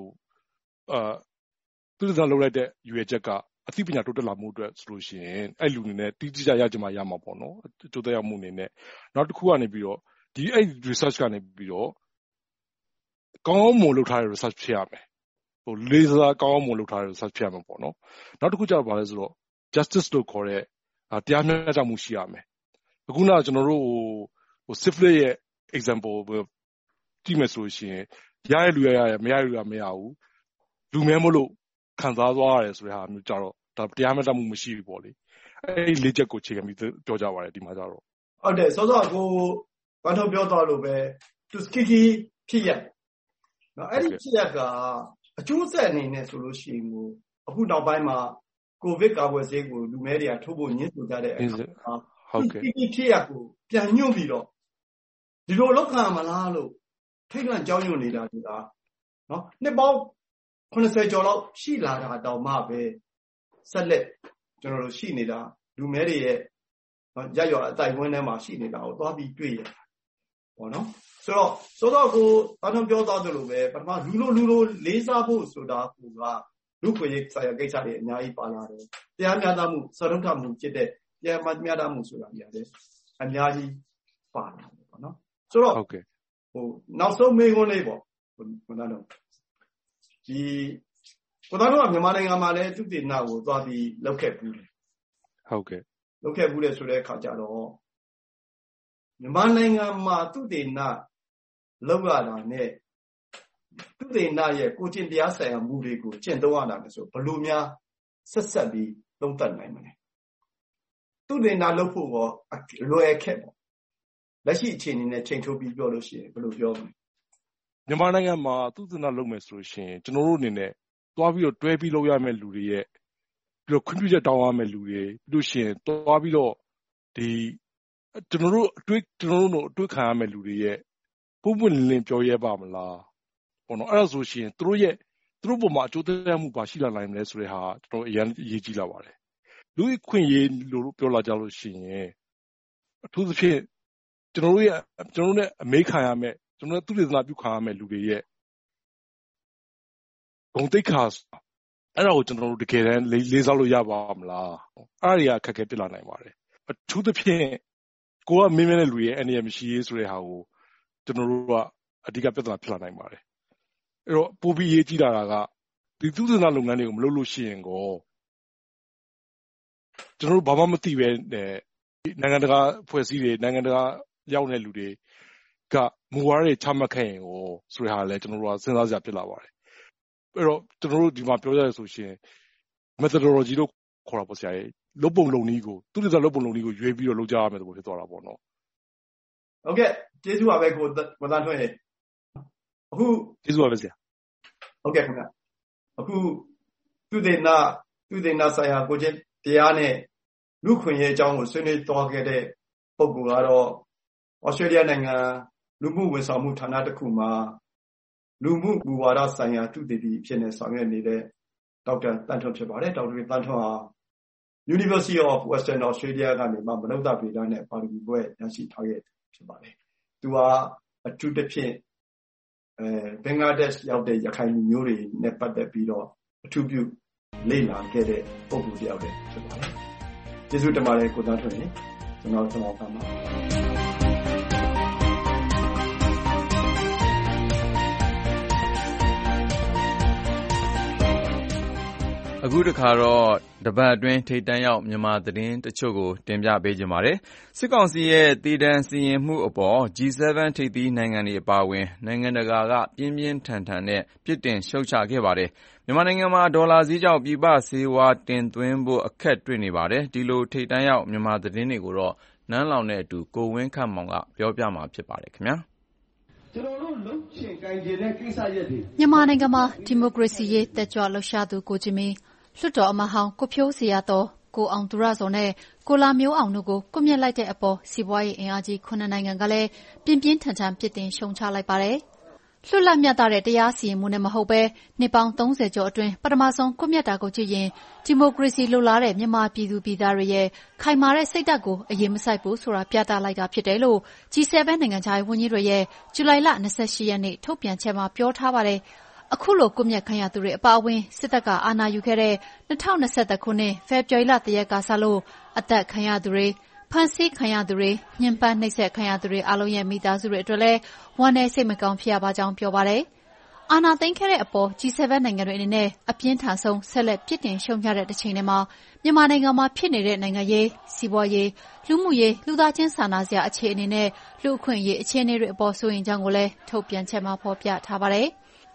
သူတေသနာလုပ်လိုက်တဲ့ရွေချက်ကအသိပညာတိုးတက်လာမှုအတွက်ဆိုလို့ရှိရင်အဲ့လူအနေနဲ့တိကျရကြမှာရမှာပေါ့နော်အကျိုးသက်ရောက်မှုအနေနဲ့နောက်တစ်ခုကနေပြီးတော့ဒီအဲ့ research ကနေပြီးတော့ကောင်းမွန်လုပ်ထားတဲ့ research ဖြစ်ရမယ်လေးစားကောင်းမွန်လုပ်ထားတဲ့ research ဖြစ်ရမှာပေါ့နော်နောက်တစ်ခုကျတော့ဘာလဲဆိုတော့ justice လို့ခေါ်တဲ့တရားမျှတမှုရှိရမယ်အခုနကကျွန်တော်တို့syphilis ရဲ့ example ကြည့်မယ်ဆိုလို့ရှိရင်ရတဲ့လူရရတယ်မရတဲ့လူကမရဘူးလူမဲမလို့ခံစားသွားရတယ်ဆိုတဲ့ဟာမျိုးကြတော့ဒါတရားမျှတမှုမရှိဘူးပေါ့လေအဲ့ဒီ၄ချက်ကိုအခြေခံပြီးပြောကြပါတယ်ဒီမှာကြတော့ဟုတ်တယ်စောစောကိုဘာထုတ်ပြောသွားလို့ပဲသူစကီဖြစ်ရနော်အဲ့ဒီဖြစ်ရကအကျိုးဆက်အနေနဲ့ဆိုလို့ရှိရင်အခုနောက်ပိုင်းမှာကိုဗစ်ကာကွယ်ဆေးကိုလူမဲတွေကထိုးဖို့ညှင်းဆိုကြတဲ့အခါမှာဟုတ်ကဲ့ဒီဖြစ်ရကိုပြန်ညွှန်ပြီးတော့ဒီလိုလောက်ခံမလားလို့ထိတ်လန့်ကြောက်ရွံ့နေတာဒီကနော်နှစ်ပေါင်း80ကျော်လောက်ရှိလာတာတောင်မှပဲဆက်လက်ကျွန်တော်တို့ရှိနေတာလူမဲတွေရဲ့ရရွာအတိုင်ဝင်းထဲမှာရှိနေတာကိုသွားပြီးတွေ့ရပေါ့နော်ဆိုတော့ကိုအထုံးပြောသွားသလိုပဲပထမလူလိုလေးစားဖို့ဆိုတာကလူ့ခွေရေးဆိုင်ရာကိစ္စတွေအများကြီးပါလာတယ်တရားမျှတမှုစရုပ်ထမှုဖြစ်တဲ့တရားမျှတမှုဆိုတာကြီးရတယ်အများကြီးပါလာတယ်ပေါ့နော်ဆိုတော့ဟုတ်ကဲ့နောက်ဆုံးမေးခွန်းလေးပေါ့ကိုသားတို့ဒီကိုသားတို့ကမြန်မာနိုင်ငံမှာလည်းသူတည်နာကိုသွားပြီးလောက်ခဲ့ဘူးတယ်ဟုတ်ကဲ့လောက်ခဲ့ဘူးလေဆိုတဲ့အခါကျတော့မြန်မာနိုင်ငံမှာသူတည်နာလောက်ရတာနဲ့သူတည်နာရဲ့ကိုကျင့်တရားဆိုင်ရာမူတွေကိုကျင့်သုံးရတာလည်းဆိုဘလို့များဆက်ပြီးသုံးသပ်နိုင်မလဲသူတည်နာလောက်ဖို့ရောလွယ်ခက်ပေါ့လက်ရှိအခြေအနေနဲ့ချိန်ထိုးပြီးပြောလို့ရှိရင်ဘယ်လိုပြောမလဲမြန်မာနိုင်ငံမှာသူတည်နာလုပ်မယ်ဆိုလို့ရှိရင်ကျွန်တော်တို့အနေနဲ့သွားပြီးတော့တွဲပြီးလုပ်ရမယ့်လူတွေရဲ့ပြီးတော့ခွင့်ပြုချက်တောင်းရမယ့်လူတွေပြီးလို့ရှိရင်သွားပြီးတော့ဒီကျွန်တော်တို့အတွေ့ခံရမယ့်လူတွေရဲ့ပုံပွင့်လင်းပြောရဲပါမလားပေါ့နော်အဲ့ဒါဆိုရှင်သူတို့ပုံမှာအကျိုးသက်ရောက်မှုပါရှိလာနိုင်မလဲဆိုတဲ့ဟာကျွန်တော်အရင်အရေးကြီးလာပါတယ်လူ့ခွင့်ရေးလို့ပြောလာကြလို့ရှိရင်အထူးသဖြင့်ကျွန်တော်တို့နဲ့အမေးခံရမယ့်ကျွန်တော်တို့သူတေသနာပြုခံရမယ့်လူတွေရဲ့ဂုဏ်သိက္ခာအဲ့ဒါကိုကျွန်တော်တို့တကယ်တမ်းလေးစားလို့ရပါမလားအဲ့ဒါတွေကအခက်အခဲဖြစ်လာနိုင်ပါတယ်အထူးသဖြင့်ကိုကမင်းတဲ့လူရဲ့အနေရမရှိရေးဆိုတဲ့ဟာကိုကျွန်တော်တို့ကအဓိကပြဿနာဖြစ်လာနိုင်ပါတယ်အဲ့တော့ပိုပြီးရေးကြည့်လာတာကဒီသူသနာလုပ်ငန်းတွေကိုမလုပ်လို့ရှိရင်ကိုကျွန်တော်တို့ဘာမှမသိပဲနိုင်ငံတကာဖွဲ့စည်းတွေနိုင်ငံတကာရောက်တဲ့လူတွေကမူဝါဒတွေချမှတ်ခဲ့ရင်ကိုဆိုတဲ့ဟာလည်းကျွန်တော်တို့ကစဉ်းစားစရာဖြစ်လာပါတယ်အဲ့တော့ကျွန်တော်တို့ဒီမှာပြောရဆိုရှင် methodology လို့ခေါ်တာပေါ့ဆရာကြီးလုပ်ပုံလုပ်နည်းကိုသူတို့ကလုပ်ပုံလုပ်နည်းကိုရွေးပြီးတော့လုပ်ကြရမယ်ဆိုဖြစ်သွားတာပေါ့နော်ဟုတ်ကဲ့ကျေးဇူးပါပဲကိုသားထွန်းရေအခုကျေးဇူးပါပဲဆရာဟုတ်ကဲ့ခင်ဗျအခုသူတေနာဆိုင်ရာကိုချင်းတရားနဲ့လူခွင့်ရေးအကြောင်းကိုဆွေးနွေးသွားခဲ့တဲ့ပုဂ္ဂိုလ်ကတော့ဩစတြေးလျနိုင်ငံလူမှုဝန်ဆောင်မှုဌာနတစ်ခုမှာလူမှုမူဝါဒဆိုင်ရာသူတေသီဖြစ်နေဆောင်ရွက်နေတဲ့ဒေါက်တာတန်းထွန်းဖြစ်ပါတယ်ဒေါက်တာတန်းထွန်းဟာ University of Western Australia ကနေမှမနုဿဗေဒနဲ့ပါရဂူဘွဲ့ရရှိထားခဲ့ဖြစ်ပါတယ်သူဟာအထူးသဖြင့်ဘင်္ဂလားဒေ့ရှ်ရောက်တဲ့ရခိုင်လူမျိုးတွေနဲ့ပတ်သက်ပြီးတော့အထူးပြုလေ့လာခဲ့တဲ့ပုဂ္ဂိုလ်တစ်ယောက်လည်းဖြစ်ပါတယ်ကျေးဇူးတင်ပါတယ်ကိုသားထွန်းရေကျွန်တော်ကမှာအခုတခါတော့တပတ်အတွင်းထိပ်တန်းရောက်မြန်မာသတင်းတချို့ကိုတင်ပြပေးကြပါမယ်။စစ်ကောင်စီရဲ့တည်တံ့စီရင်မှုအပေါ် G7 ထိပ်သီးနိုင်ငံတွေအပါအဝင်နိုင်ငံတကာကပြင်းပြင်းထန်ထန်နဲ့ပြစ်တင်ရှုတ်ချခဲ့ပါတယ်။မြန်မာနိုင်ငံမှာဒေါ်လာဈေးကြောင့်ပြည်ပဆေးဝါးတင်သွင်းဖို့အခက်တွေ့နေပါတယ်။ဒီလိုထိပ်တန်းရောက်မြန်မာသတင်းတွေကိုတော့နန်းလောင်နဲ့အတူကိုဝင်းခန့်မောင်ကပြောပြမှာဖြစ်ပါတယ်ခင်ဗျာ။ကျွန်တော်တို့လုံချင်ကိုင်ကျင်တဲ့ကိစ္စရပ်တွေမြန်မာနိုင်ငံမှာဒီမိုကရေစီရေးတက်ကြွလှုပ်ရှားသူကိုကြည်မင်းလွှတ်တော်အမတ်ဟောင်းကိုဖြိုးစရာတော်ကိုအောင်သူရဇော်နဲ့ကိုလာမျိုးအောင်တို့ကိုကွပ်မျက်လိုက်တဲ့အပေါ်စီးပွားရေးအင်အားကြီး9နိုင်ငံကလည်းပြင်းပြင်းထန်ထန်ပြစ်တင်ရှုံချလိုက်ပါတယ်။လွတ်လပ်မြတ်တဲ့တရားစီရင်မှုနဲ့မဟုတ်ဘဲနှစ်ပေါင်း30ကျော်အတွင်းပထမဆုံးကွပ်မျက်တာကိုကြည့်ရင်ဒီမိုကရေစီလိုလားတဲ့မြန်မာပြည်သူပြည်သားတွေရဲ့ခိုင်မာတဲ့စိတ်ဓာတ်ကိုအရင်မဆိုင်ဘူးဆိုတာပြသလိုက်တာဖြစ်တယ်လို့ G7 နိုင်ငံခြားရေးဝန်ကြီးတွေရဲ့ဇူလိုင်လ28ရက်နေ့ထုတ်ပြန်ချက်မှာပြောထားပါတယ်။အခုလိုကွပ်မျက်ခံရသူတွေအပါအဝင်စစ်တပ်ကအာဏာယူခဲ့တဲ့2021ခုနှစ်ဖေဖော်ဝါရီလ1ရက်ကစလို့အသက်ခံရသူတွေဖမ်းဆီးခံရသူတွေညှဉ်းပန်းနှိပ်စက်ခံရသူတွေအလုံးရဲ့မိသားစုတွေအတွက်လည်းဝမ်းနည်းစိတ်မကောင်းဖြစ်ရပါကြောင်းပြောပါတယ်။အာဏာသိမ်းခဲ့တဲ့အပေါ် G7 နိုင်ငံတွေအနေနဲ့အပြင်းထန်ဆုံးဆက်လက်ပြစ်တင်ရှုံချတဲ့တစ်ချိန်တည်းမှာမြန်မာနိုင်ငံမှာဖြစ်နေတဲ့နိုင်ငံရေးစီးပွားရေးလူမှုရေးလူသားချင်းစာနာစရာအခြေအနေနဲ့လူအခွင့်အရေးအခြေအနေတွေအပေါ်ဆိုရင်ကြောင်းကိုလည်းထုတ်ပြန်ချက်မှာဖော်ပြထားပါတယ်။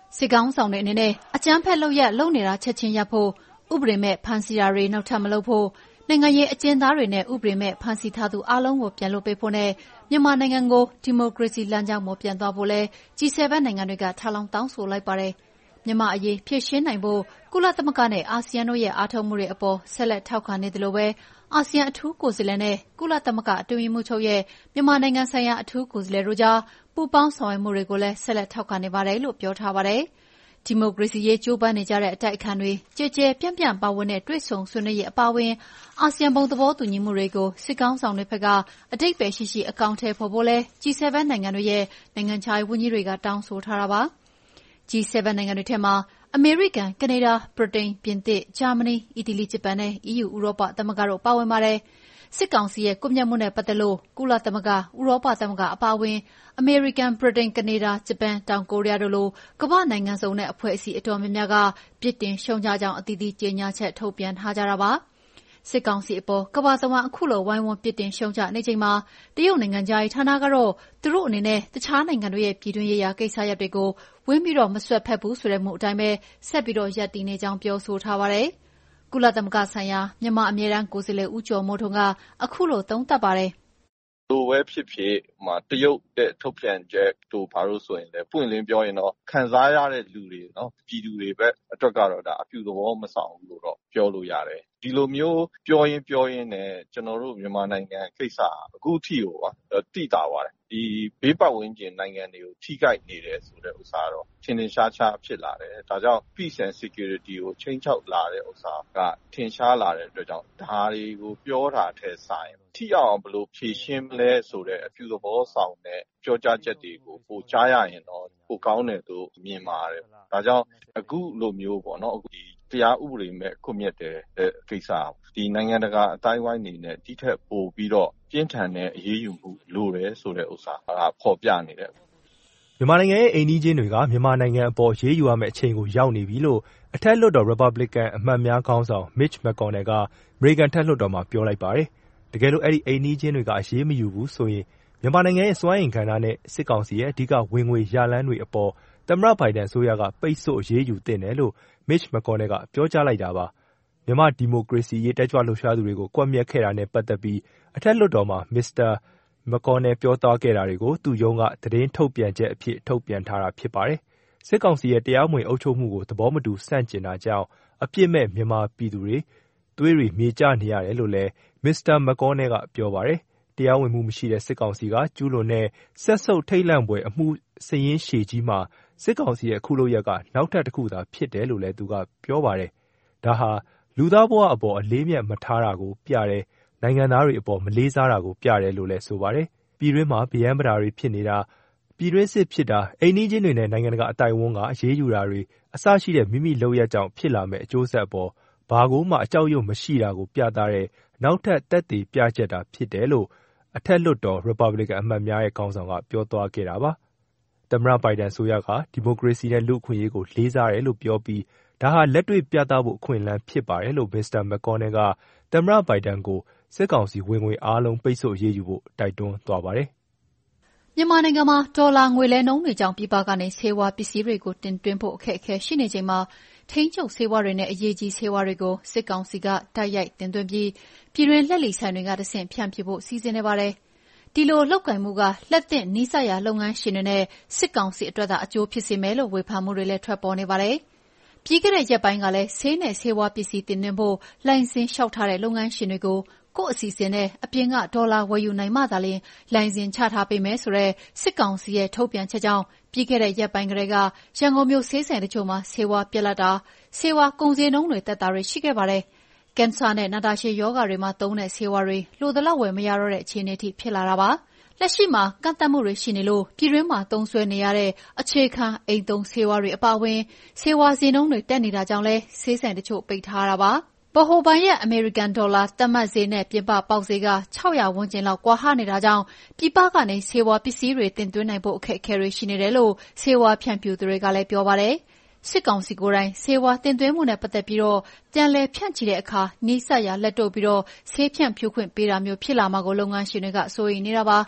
စစ်ကောင်ဆောင်တဲ့အနေနဲ့အကြမ်းဖက်လုပ်ရက်လုပ်နေတာချက်ချင်းရပ်ဖို့ဥပဒေမဲ့ဖမ်းဆီးတာတွေနောက်ထပ်မလုပ်ဖို့နိုင်ငံရေးအကျဉ်းသားတွေနဲ့ဥပဒေမဲ့ဖမ်းဆီးထားသူအလုံးကိုပြန်လွှတ်ပေးဖို့နဲ့မြန်မာနိုင်ငံကိုဒီမိုကရေစီလမ်းကြောင်းပေါ်ပြန်သွားဖို့လဲ G7 နိုင်ငံတွေကထားလောင်းတောင်းဆိုလိုက်ပါတယ်။မြန်မာအရေးဖြည့်ရှင်းနိုင်ဖို့ကုလသမဂ္ဂနဲ့အာဆီယံတို့ရဲ့အားထုတ်မှုတွေအပေါ်ဆက်လက်ထောက်ခံနေတယ်လို့ပဲအာဆီယံအထူးကိုယ်စားလှယ်နဲ့ကုလသမဂ္ဂအတွင်းရေးမှူးချုပ်ရဲ့မြန်မာနိုင်ငံဆိုင်ရာအထူးကိုယ်စားလှယ်တို့ကြားပူးပေါင်းဆောင်ရွက်မှုတွေကိုလည်းဆက်လက်ထောက်ခံနေပါတယ်လို့ပြောထားပါတယ်။ဒီမိုကရေစီရေးကြိုးပမ်းနေကြတဲ့အတိုက်အခံတွေကြည်ကြဲပြန့်ပြန့်ပါဝင်တဲ့တွေ့ဆုံဆွေးနွေးရေးအပါအဝင်အာဆီယံဘုံသဘောတူညီမှုတွေကိုစစ်ကောင်ဆောင်တွေဘက်ကအတိတ်ပဲရှိရှိအကောင့်ထဲပေါ်ဖို့လဲ G7 နိုင်ငံတွေရဲ့နိုင်ငံခြားရေးဝန်ကြီးတွေကတောင်းဆိုထားတာပါ။ G7 နိုင်ငံတွေထဲမှာအမေရိကန်၊ကနေဒါ၊ဗြိတိန်၊ပြင်သစ်၊ဂျာမနီ၊အီတလီ၊ဂျပန်နဲ့ EU ဥရောပသမဂ္ဂတို့ပါဝင်ပါတယ်။စစ်ကောင်စီရဲ့ကွပ်မျက်မှုနဲ့ပတ်သက်လို့ကုလသမဂ္ဂ၊ဥရောပသမဂ္ဂအပါအဝင်အမေရိကန်၊ဗြိတိန်၊ကနေဒါ၊ဂျပန်၊တောင်ကိုရီးယားတို့လိုကမ္ဘာ့နိုင်ငံစုံနဲ့အဖွဲ့အစည်းအတော်များများကပြစ်တင်ရှုံချကြောင်းအသီးသီးကြေညာချက်ထုတ်ပြန်ထားကြတာပါ။စစ်ကောင်စီအပေါ်ကမ္ဘာတဝန်းအခုလိုဝိုင်းဝန်းပြစ်တင်ရှုံချနေချိန်မှာတရုတ်နိုင်ငံသားဌာနကတော့သူတို့အနေနဲ့တခြားနိုင်ငံတွေရဲ့ပြည်တွင်းရေးရာကိစ္စရပ်တွေကိုဝင်ပြီးမစွက်ဖက်ဘူးဆိုတဲ့မှုအတိုင်းပဲဆက်ပြီးရပ်တည်နေကြောင်းပြောဆိုထားပါတယ်။ကုလသမဂ္ဂဆိုင်ရာမြန်မာအမြဲတမ်းကိုယ်စားလှယ်ဦးကျော်မိုးထွန်းကအခုလိုသုံးသပ်ပါတယ်။လိုပဲဖြစ်ဖြစ်တရုတ်တဲ့ထုတ်ပြန်ချက်တို့ဘာလို့ဆိုရင်လည်းပွင့်လင်းပြောရင်တော့ခံစားရတဲ့လူတွေနော်ပြည်သူတွေပဲအတွက်ကတော့ဒါအပြုသဘောမဆောင်ဘူးလို့တော့ပြောလို့ရတယ်။ဒီလိုမျိုးပြောရင်းနဲ့ကျွန်တော်တို့မြန်မာနိုင်ငံကိစ္စအခုထိကိုတိတာပါတယ်။ဒီဘေးပတ်ဝန်းကျင်နိုင်ငံတွေကိုထိခိုက်နေတယ်ဆိုတဲ့ဥစ္စာတော့ထင်ထင်ရှားရှားဖြစ်လာတယ်။ဒါကြောင့် peace and security ကိုချိန်ချောက်လာတဲ့ဥစ္စာကထင်ရှားလာတဲ့အတွက်ကြောင့်ဒါတွေကိုပြောတာထက်ဆိုင်ထိအောင်ဘယ်လိုဖြေရှင်းမလဲဆိုတဲ့အပြုသဘောဆောင်တဲ့ပြောကြားချက်တွေကိုပိုကြားရရင်တော့ပိုကောင်းတယ်လို့မြင်ပါတယ်။ဒါကြောင့်အခုလိုမျိုးပေါ့နော်ဒီတရားဥပဒေမဲ့ကွပ်မျက်တဲ့ကိစ္စဒီနိုင်ငံတကာအတိုင်းဝိုင်းနေနဲ့ဒီထက်ပိုပြီးတော့ပြင်းထန်တဲ့အရေးယူမှုလိုတယ်ဆိုတဲ့ဥစ္စာဖော်ပြနေတယ်မြန်မာနိုင်ငံရဲ့အိမ်နီးချင်းတွေကမြန်မာနိုင်ငံအပေါ်ရေးယူရမယ့်အချိန်ကိုရောက်နေပြီလို့အထက်လွှတ်တော် Republican အမတ်များခေါင်းဆောင် Mitch McConnell က American ထက်လွှတ်တော်မှာပြောလိုက်ပါတယ်။တကယ်လို့အဲ့ဒီအိမ်နီးချင်းတွေကအရေးမယူဘူးဆိုရင်မြန်မာနိုင်ငံရဲ့စွမ်းအင်ကဏ္ဍနဲ့စစ်ကောင်စီရဲ့အဓိကဝင်ငွေရလမ်းတွေအပေါ်သမ္မတဘိုင်ဒန်အစိုးရကပိတ်ဆို့အရေးယူသင့်တယ်လို့ Mitch McConnell ကပြောကြားလိုက်တာပါ။မြန်မာဒီမိုကရေစီရေးတက်ကြွလှုပ်ရှားသူတွေကိုကွပ်မျက်ခဲ့တာနဲ့ပတ်သက်ပြီးအထက်လွှတ်တော်မှာ Mr. McConnell ပြောသွားခဲ့တာတွေကိုသူ့ရုံးကသတင်းထုတ်ပြန်ချက်အဖြစ်ထုတ်ပြန်ထားတာဖြစ်ပါတယ်။စစ်ကောင်စီရဲ့တရားမဝင်အုပ်ချုပ်မှုကိုသဘောမတူဆန့်ကျင်တာကြောင့်အပြစ်မဲ့မြန်မာပြည်သူတွေသွေးတွေမြေကျနေရတယ်လို့လည်း Mr. McConnell ကပြောပါတယ်။တရားဝင်မှုမရှိတဲ့စစ်ကောင်စီကကျူးလွန်တဲ့ဆက်ဆုပ်ထိတ်လန့်ဖွယ်အမှုစာရင်းရှည်ကြီးမှာစစ်ကောင်စီရဲ့အခုလုပ်ရက်ကနောက်ထပ်တစ်ခုသာဖြစ်တယ်လို့လည်းသူကပြောပါတယ်။ဒါဟာလူသားဘဝအပေါ်အလေးမြတ်မထားတာကိုပြတယ်။နိုင်ငံသားတွေအပေါ်မလေးစားတာကိုပြတယ်လို့လည်းဆိုပါတယ်။ပြည်တွင်းမှာဗယံပဓာတွေဖြစ်နေတာပြည်တွင်းစစ်ဖြစ်တာအိမ်နီးချင်းတွေနဲ့နိုင်ငံတကာအတိုင်းအဝန်းကအရေးယူတာတွေအစရှိတဲ့မိမိလုပ်ရကြောင်းဖြစ်လာမဲ့အကျိုးဆက်အပေါ်ဘာကိုမှအကြောက်ရွံ့မရှိတာကိုပြသတဲ့နောက်ထပ်သက်သေပြချက်တာဖြစ်တယ်လို့အထက်လွှတ်တော် Republican အမတ်များရဲ့ခေါင်းဆောင်ကပြောသွားခဲ့တာပါ။သမ္မတဘိုင်ဒန်ဆိုရကဒီမိုကရေစီနဲ့လူ့အခွင့်အရေးကိုလေးစားတယ်လို့ပြောပြီးဒါဟာလက်တွေ့ပြသဖို့အခွင့်အလမ်းဖြစ်ပါတယ်လို့ Mr. McConnell ကသမ္မတဘိုင်ဒန်ကိုစစ်ကောင်စီဝင်ငွေအားလုံးပိတ်ဆို့အရေးယူဖို့တိုက်တွန်းသွားပါတယ်။မြန်မာနိုင်ငံမှာဒေါ်လာငွေလဲနှုန်းတွေကြောင့်ပြည်ပကနေဆေးဝါးပစ္စည်းတွေကိုတင်သွင်းဖို့အခက်အခဲရှိနေချိန်မှာထိန်းချုပ်ဆေးဝါးတွေနဲ့အရေးကြီးဆေးဝါးတွေကိုစစ်ကောင်စီကတိုက်ရိုက်တင်သွင်းပြီးပြည်တွင်းလက်လီဆိုင်တွေကတဆင့်ဖြန့်ဖြူဖို့စီစဉ်နေပါတယ်။ဒီလိုလောက်ကိုင်မှုကလက်သင့်နီးစပ်ရာလုပ်ငန်းရှင်တွေနဲ့စစ်ကောင်စီအတွက်သာအကျိုးဖြစ်စေမယ်လို့ဝေဖန်မှုတွေလည်းထွက်ပေါ်နေပါတယ်။ပြီးခဲ့တဲ့ရက်ပိုင်းကလည်းဆေးနဲ့ဆေးဝါးပစ္စည်းတင်သွင်းဖို့လိုင်စင်လျှောက်ထားတဲ့လုပ်ငန်းရှင်တွေကိုကိုယ့်အစီအစဉ်နဲ့အပြင်ကဒေါ်လာဝယ်ယူနိုင်မှသာလျှင်လိုင်စင်ချထားပေးမယ်ဆိုတဲ့စစ်ကောင်စီရဲ့ထုတ်ပြန်ချက်ကြောင့်ပြီးခဲ့တဲ့ရက်ပိုင်းကလေးကရန်ကုန်မြို့ဆေးဆိုင်တချို့မှာဆေးဝါးပြတ်လတ်တာဆေးဝါးကုန်စည်နှုန်းတွေတက်တာတွေရှိခဲ့ပါတယ်။ကင်ဆာနဲ့နာတာရှည်ရောဂါတွေမှာသုံးတဲ့ဆေးဝါးတွေလိုသလောက်ဝယ်မရတော့တဲ့အခြေအနေထိဖြစ်လာတာပါ။လက်ရှိမှာကန့်သတ်မှုတွေရှိနေလို့ပြည်တွင်းမှာသုံးစွဲနေရတဲ့အခြေခံအိမ်သုံးဆေးဝါးတွေအပါအဝင်ဆေးဝါးဈေးနှုန်းတွေတက်နေတာကြောင့်လဲဆေးဆိုင်တချို့ပိတ်ထားတာပါ။ဗဟိုဘဏ်ရဲ့အမေရိကန်ဒေါ်လာသတ်မှတ်ဈေးနဲ့ပြင်ပပေါက်ဈေးက600ဝန်းကျင်လောက်ကွာဟနေတာကြောင့်ပြည်ပကနေဆေးဝါးပစ္စည်းတွေတင်သွင်းနိုင်ဖို့အခက်အခဲတွေရှိနေတယ်လို့ဆေးဝါးဖြန့်ဖြူသူတွေကလည်းပြောပါတယ်။စစ်ကောင်စီကိုယ်တိုင်ဆေးဝါးတင်သွင်းမှုနဲ့ပတ်သက်ပြီးပြန်လည်ဖြန့်ချီတဲ့အခါနီးစပ်ရာလက်တို့ပြီးဆေးဖြန့်ဖြူခွင့်ပေးတာမျိုးဖြစ်လာမှာကိုလုပ်ငန်းရှင်တွေကစိုးရိမ်နေတာပါ။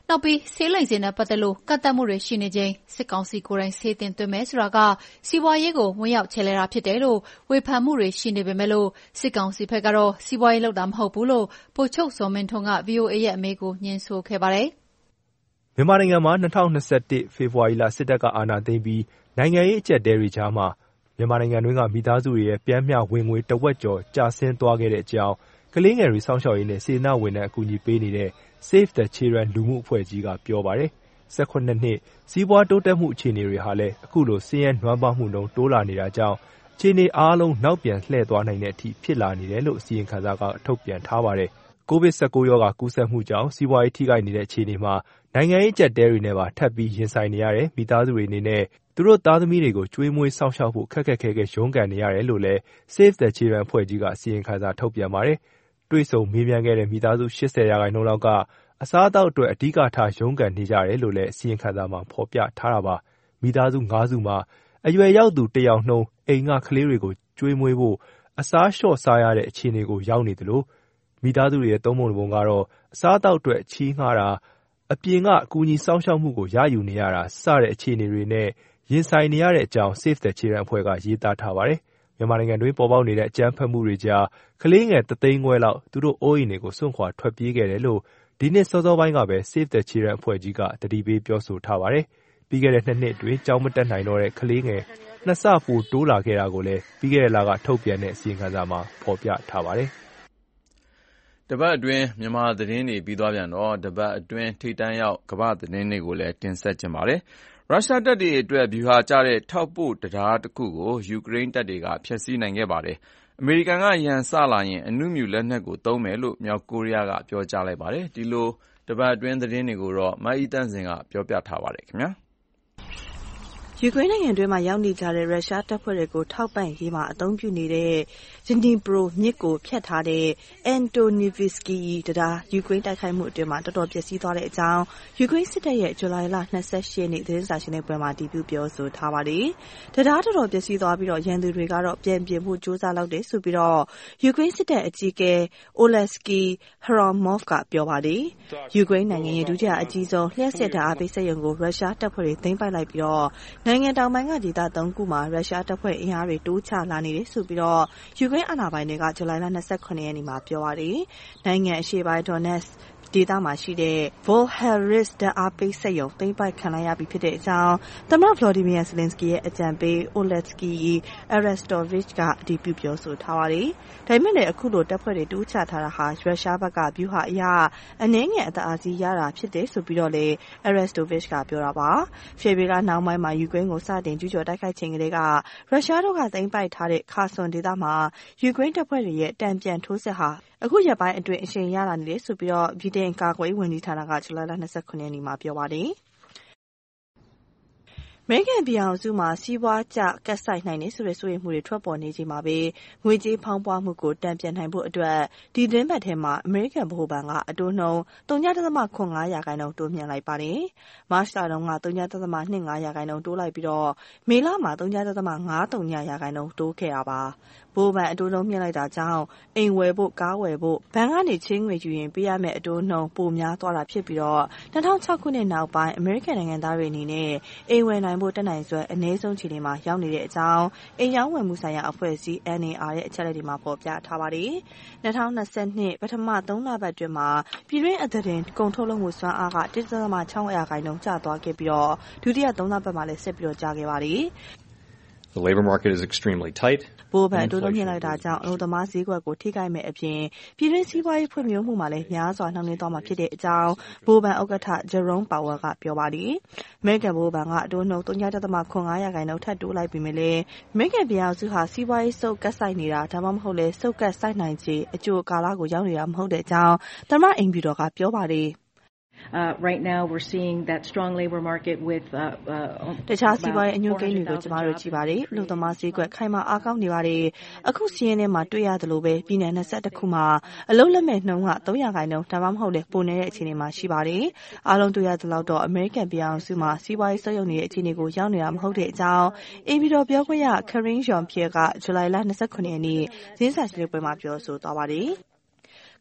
နောက်ပြီးဆေးလိမ်စင်နဲ့ပတ်သက်လို့ကန့်သတ်မှုတွေရှိနေချိန်စစ်ကောင်စီကိုယ်တိုင်ဆေးတင်သွင်းမယ်ဆိုတာကစီးပွားရေးကိုဝင်ရောက်ချဲလဲတာဖြစ်တယ်လို့ဝေဖန်မှုတွေရှိနေပေမဲ့လို့စစ်ကောင်စီဘက်ကတော့စီးပွားရေးလုပ်တာမဟုတ်ဘူးလို့ဗိုလ်ချုပ်စောမင်းထွန်းက VOA ရဲ့အမေးကိုညှင်းဆိုခဲ့ပါတယ်။မြန်မာနိုင်ငံမှာ2021ဖေဖော်ဝါရီလစစ်တပ်ကအာဏာသိမ်းပြီးနိုင်ငံရေးအကျပ်အတည်းတွေကြားမှာမြန်မာနိုင်ငံတွင်းကမိသားစုတွေရဲ့ပျမ်းမျှဝင်ငွေတဝက်ကျော်ကျဆင်းသွားခဲ့တဲ့အကြောင်းကလေးငယ်တွေစောင့်ရှောက်ရေးနဲ့စေတနာ့ဝန်ထမ်းအကူအညီပေးနေတဲ့ Save the Children လူမှုအဖွဲ့ကြီးကပြောပါတယ်။18နှစ်စီးပွားတိုးတက်မှုအခြေအနေတွေဟာလည်းအခုလိုဆင်းရဲနွမ်းပါးမှုနှုန်းတိုးလာနေတာကြောင့်အခြေအနေအားလုံးနောက်ပြန်လှည့်သွားနိုင်တဲ့အထိဖြစ်လာနေတယ်လို့အစီရင်ခံစာကထုတ်ပြန်ထားပါတယ်။ COVID-19 ရောဂါကူးစက်မှုကြောင့်စီးပွားရေးထိခိုက်နေတဲ့အခြေအနေမှာနိုင်ငံရေးအကျပ်အတည်းတွေနဲ့ပါထပ်ပြီးရင်ဆိုင်နေရတဲ့မိသားစုတွေအနေနဲ့သူတို့သားသမီးတွေကိုကျွေးမွေးစောင့်ရှောက်ဖို့ခက်ခက်ခဲခဲရုန်းကန်နေရတယ်လို့လည်း Save the Children အဖွဲ့ကြီးကအစီရင်ခံစာထုတ်ပြန်ပါတယ်။တွေ့ဆုံမေးမြန်းခဲ့တဲ့မိသားစု80%လောက်ကအစားအသောက်အတွက်အဓိကထားရုန်းကန်နေကြတယ်လို့လည်းအစီရင်ခံစာမှာဖော်ပြထားတာပါ။မိသားစု5စုမှာအရွယ်ရောက်သူ1ယောက်နှုန်းအိမ်ကကလေးတွေကိုကျွေးမွေးဖို့အစားလျှော့စားရတဲ့အခြေအနေကိုရောက်နေသလိုမိသားစုတွေရဲ့သုံးပုံတစ်ပုံကတော့အစားအသောက်အတွက်ချီးငှားတာအပြင်ကအကူအညီစောင့်ရှောက်မှုကိုရယူနေရတာစတဲ့အခြေအနေတွေနဲ့ရင်ဆိုင်နေရတဲ့အကြောင်း Save the Children အဖွဲ့ကရေးသားထားပါတယ်။မြန်မာနိုင်ငံတွင်းပေါ်ပေါက်နေတဲ့အကြမ်းဖက်မှုတွေကြားကလေးငယ်3သိန်းခွဲလောက်သူတို့အိုးအိမ်တွေကိုစွန့်ခွာထွက်ပြေးခဲ့တယ်လို့ဒီနှစ်စောစောပိုင်းကပဲ Save the Children အဖွဲ့ကြီးကသတိပေးပြောဆိုထားပါတယ်။ပြီးခဲ့တဲ့2နှစ်အတွင်းကျောင်းမတက်နိုင်တော့တဲ့ကလေးငယ်2ဆပိုတိုးလာခဲ့တာကိုလည်းပြီးခဲ့တဲ့လကထုတ်ပြန်တဲ့အစီရင်ခံစာမှာဖော်ပြထားပါတယ်။တပတ်အတွင်းမြန်မာသတင်းတွေပြီးသွားပြန်တော့တပတ်အတွင်းထိပ်တန်းရောက်ကမ္ဘာသတင်းတွေကိုလည်းတင်ဆက်ကြပါမယ်။ရုရှားတပ်တွေအတွက်ဗျူဟာကျတဲ့ထောက်ပို့တရားတစ်ခုကိုယူကရိန်းတပ်တွေကဖျက်ဆီးနိုင်ခဲ့ပါတယ်။အမေရိကန်ကရန်စလာရင်အနုမြူလက်နက်ကိုသုံးမယ်လို့မြောက်ကိုရီးယားကပြောကြားလိုက်ပါတယ်။ဒီလိုတပတ်အတွင်းသတင်းတွေကိုတော့မအိသန့်စင်ကပြောပြထားပါတယ်ခင်ဗျာ။ယူကရိန်းနိုင်ငံတွင်းမှာရောက်နေကြတဲ့ရုရှားတပ်ဖွဲ့တွေကိုထောက်ပံ့ရေးမှာအသုံးပြုနေတဲ့ Dnipro မြစ်ကိုဖြတ်ထားတဲ့ Antonivsky တံတားယူကရိန်းတိုက်ခိုက်မှုအတွင်းမှာတော်တော်ပျက်စီးသွားတဲ့အကြောင်းယူကရိန်းစစ်တပ်ရဲ့ဇူလိုင်လ28ရက်နေ့သတင်းစာရှင်းလင်းပွဲမှာအတည်ပြုပြောဆိုထားပါတယ်။တံတားတော်တော်ပျက်စီးသွားပြီးတော့ရန်သူတွေကတော့ပြန်ပြင်ဖို့ကြိုးစားလုပ်တယ်ဆိုပြီးတော့ယူကရိန်းစစ်တပ်အကြီးအကဲ Oleksiy Hromov ကပြောပါတယ်။ယူကရိန်းနိုင်ငံရဲ့ဒုတိယအကြီးဆုံးလျှပ်စစ်ဓာတ်အားပေးစက်ရုံကိုရုရှားတပ်ဖွဲ့တွေသိမ်းပိုက်လိုက်ပြီးတော့နိုင်ငံတောင်ပိုင်းကဒေသ3ခုမှာရုရှားတပ်ဖွဲ့အင်အားတွေတိုးချလာနေတယ်ဆိုပြီးတော့ယူကရိန်းအာဏာပိုင်တွေကဇူလိုင်လ28ရက်နေ့မှာပြောပါတယ်။နိုင်ငံအရှေ့ပိုင်း Donetsk ဒေသမှာရှိတဲ့ Volharis ဓာတ်အားပေးစက်ရုံသိမ်းပိုက်ခံလိုက်ရပြီဖြစ်တဲ့အကြောင်းသမ္မတ Volodymyr Zelensky ရဲ့အကြံပေး Oleksiy Arestovich ကအတည်ပြုပြောဆိုထားပါတယ်။ဒါပေမဲ့လည်းအခုလိုတပ်ဖွဲ့တွေတိုးချထားတာဟာရုရှားဘက်ကဗျူဟာအရအနည်းငယ်အသာအစီးရတာဖြစ်တယ်ဆိုပြီးတော့လေ Arestovich ကပြောတာပါ။ဖေဖော်ဝါရီလနောက်ပိုင်းမှာယူကရိန်းကိုစတင်ကျူးကျော်တိုက်ခိုက်ချိန်ကလေးကရုရှားတို့ကသိမ်းပိုက်ထားတဲ့ခါဆွန်ဒေသမှာယူကရိန်းတပ်ဖွဲ့တွေရဲ့တံပြန်ထိုးစစ်ဟာအခုရက်ပိုင်းအတွင်းအရှိန်ရလာနေတယ်ဆိုပြီးတော့ဗြိတိန်ကာကွယ်ရေးဝန်ကြီးဌာနကဇူလိုင်လ29ရက်နေ့မှာပြောပါတယ်။အမေရိကန်ပြည်ထောင်စုမှာစီးပွားကျကပ်ဆိုက်နိုင်တယ်ဆိုတဲ့စိုးရိမ်မှုတွေထွက်ပေါ်နေချိန်မှာပဲငွေကြေးဖောင်းပွားမှုကိုတန်ပြန်နိုင်ဖို့အတွက်ဒီသတင်းပတ်ထဲမှာအမေရိကန်ဗဟိုဘဏ်ကအတိုးနှုန်း 0.05% တိုးမြှင့်လိုက်ပါတယ်။မတ်လတုန်းက 0.25% တိုးလိုက်ပြီးတော့မေလမှာ 0.53% တိုးခဲ့တာပါ။ဗဟိုဘဏ်အတိုးနှုန်းမြှင့်လိုက်တာကြောင့်အိမ်ဝယ်ဖို့ကားဝယ်ဖို့ဘဏ်ကနေချေးငွေယူရင်ပေးရမယ့်အတိုးနှုန်းပိုများသွားတာဖြစ်ပြီးတော့2006ခုနှစ်နောက်ပိုင်းအမေရိကန်နိုင်ငံသားတွေအနေနဲ့အိမ်ဝယ်နိုင်ဖို့တက်နိုင်စွမ်းအနည်းဆုံးခြေနေမှာရောက်နေတဲ့အကြောင်းအိမ်ရောင်းဝယ်မှုဆိုင်ရာအဖွဲ့အစည်း NAR ရဲ့အချက်အလက်တွေမှာဖော်ပြထားပါတယ်။2022ပထမ3လပတ်အတွင်းမှာပြည်တွင်းအသားတင်ကုန်ထုတ်လုပ်မှုစွမ်းအားက 1.6% ကျသွားခဲ့ပြီးတော့ဒုတိယ3လပတ်မှာလည်းဆက်ပြီးတော့ကျခဲ့ပါတယ်။ The labor market is extremely tight. ဗဟိုဘဏ်အတိုးနှုန်းမြင့်လိုက်တာကြောင့်အလုပ်သမားဈေးကွက်ကိုထိခိုက်မဲ့အပြင်ပြည်တွင်းစီးပွားရေးဖွံ့ဖြိုးမှုမှာလည်းများစွာနှောင့်နှေးသွားမှာဖြစ်တဲ့အကြောင်းဗဟိုဘဏ်ဥက္ကဋ္ဌ Jerome Powell ကပြောပါတယ်။အမေရိကန်ဗဟိုဘဏ်ကအတိုးနှုန်း 0.05% ထပ်တိုးလိုက်ပြီးမြဲလေအမေရိကန်ပြည်ထောင်စုဟာစီးပွားရေးစုပ်ကပ်ဆိုင်နေတာဒါမှမဟုတ်လေစုပ်ကပ်ဆိုင်နိုင်ခြေအကျိုးကာလကိုရောက်နေတာမဟုတ်တဲ့အကြောင်းသမ္မတအိမ်ဖြူတော်ကပြောပါတယ်။ Right now we're seeing that strong labor market with တခြားစီးပွားရေးအညွှန်းကိန်းတွေကိုကျမတို့ကြည့်ပါတယ်။လူသမားဈေးကွက်ခိုင်မာအားကောင်းနေပါတယ်။အခုစီးရင်ထဲမှာတွေ့ရတယ်လို့ပဲပြည်နယ်21ခုမှာအလုပ်လက်မဲ့နှုန်းက 3% ဒါမှမဟုတ်လေပိုနေတဲ့အခြေအနေမှာရှိပါတယ်။အားလုံးတွေ့ရသလောက်တော့အမေရိကန်ပြည်ထောင်စုမှာစီးပွားရေးဆုတ်ယုတ်နေတဲ့အခြေအနေကိုရောက်နေတာမဟုတ်တဲ့အကြောင်းအိမ်ဖြူတော်ပြောခွင့်ရ Karine Jean-Pierre ကဇူလိုင်လ29ရက်နေ့သတင်းစာရှင်းလင်းပွဲမှာပြောဆိုသွားပါတယ်။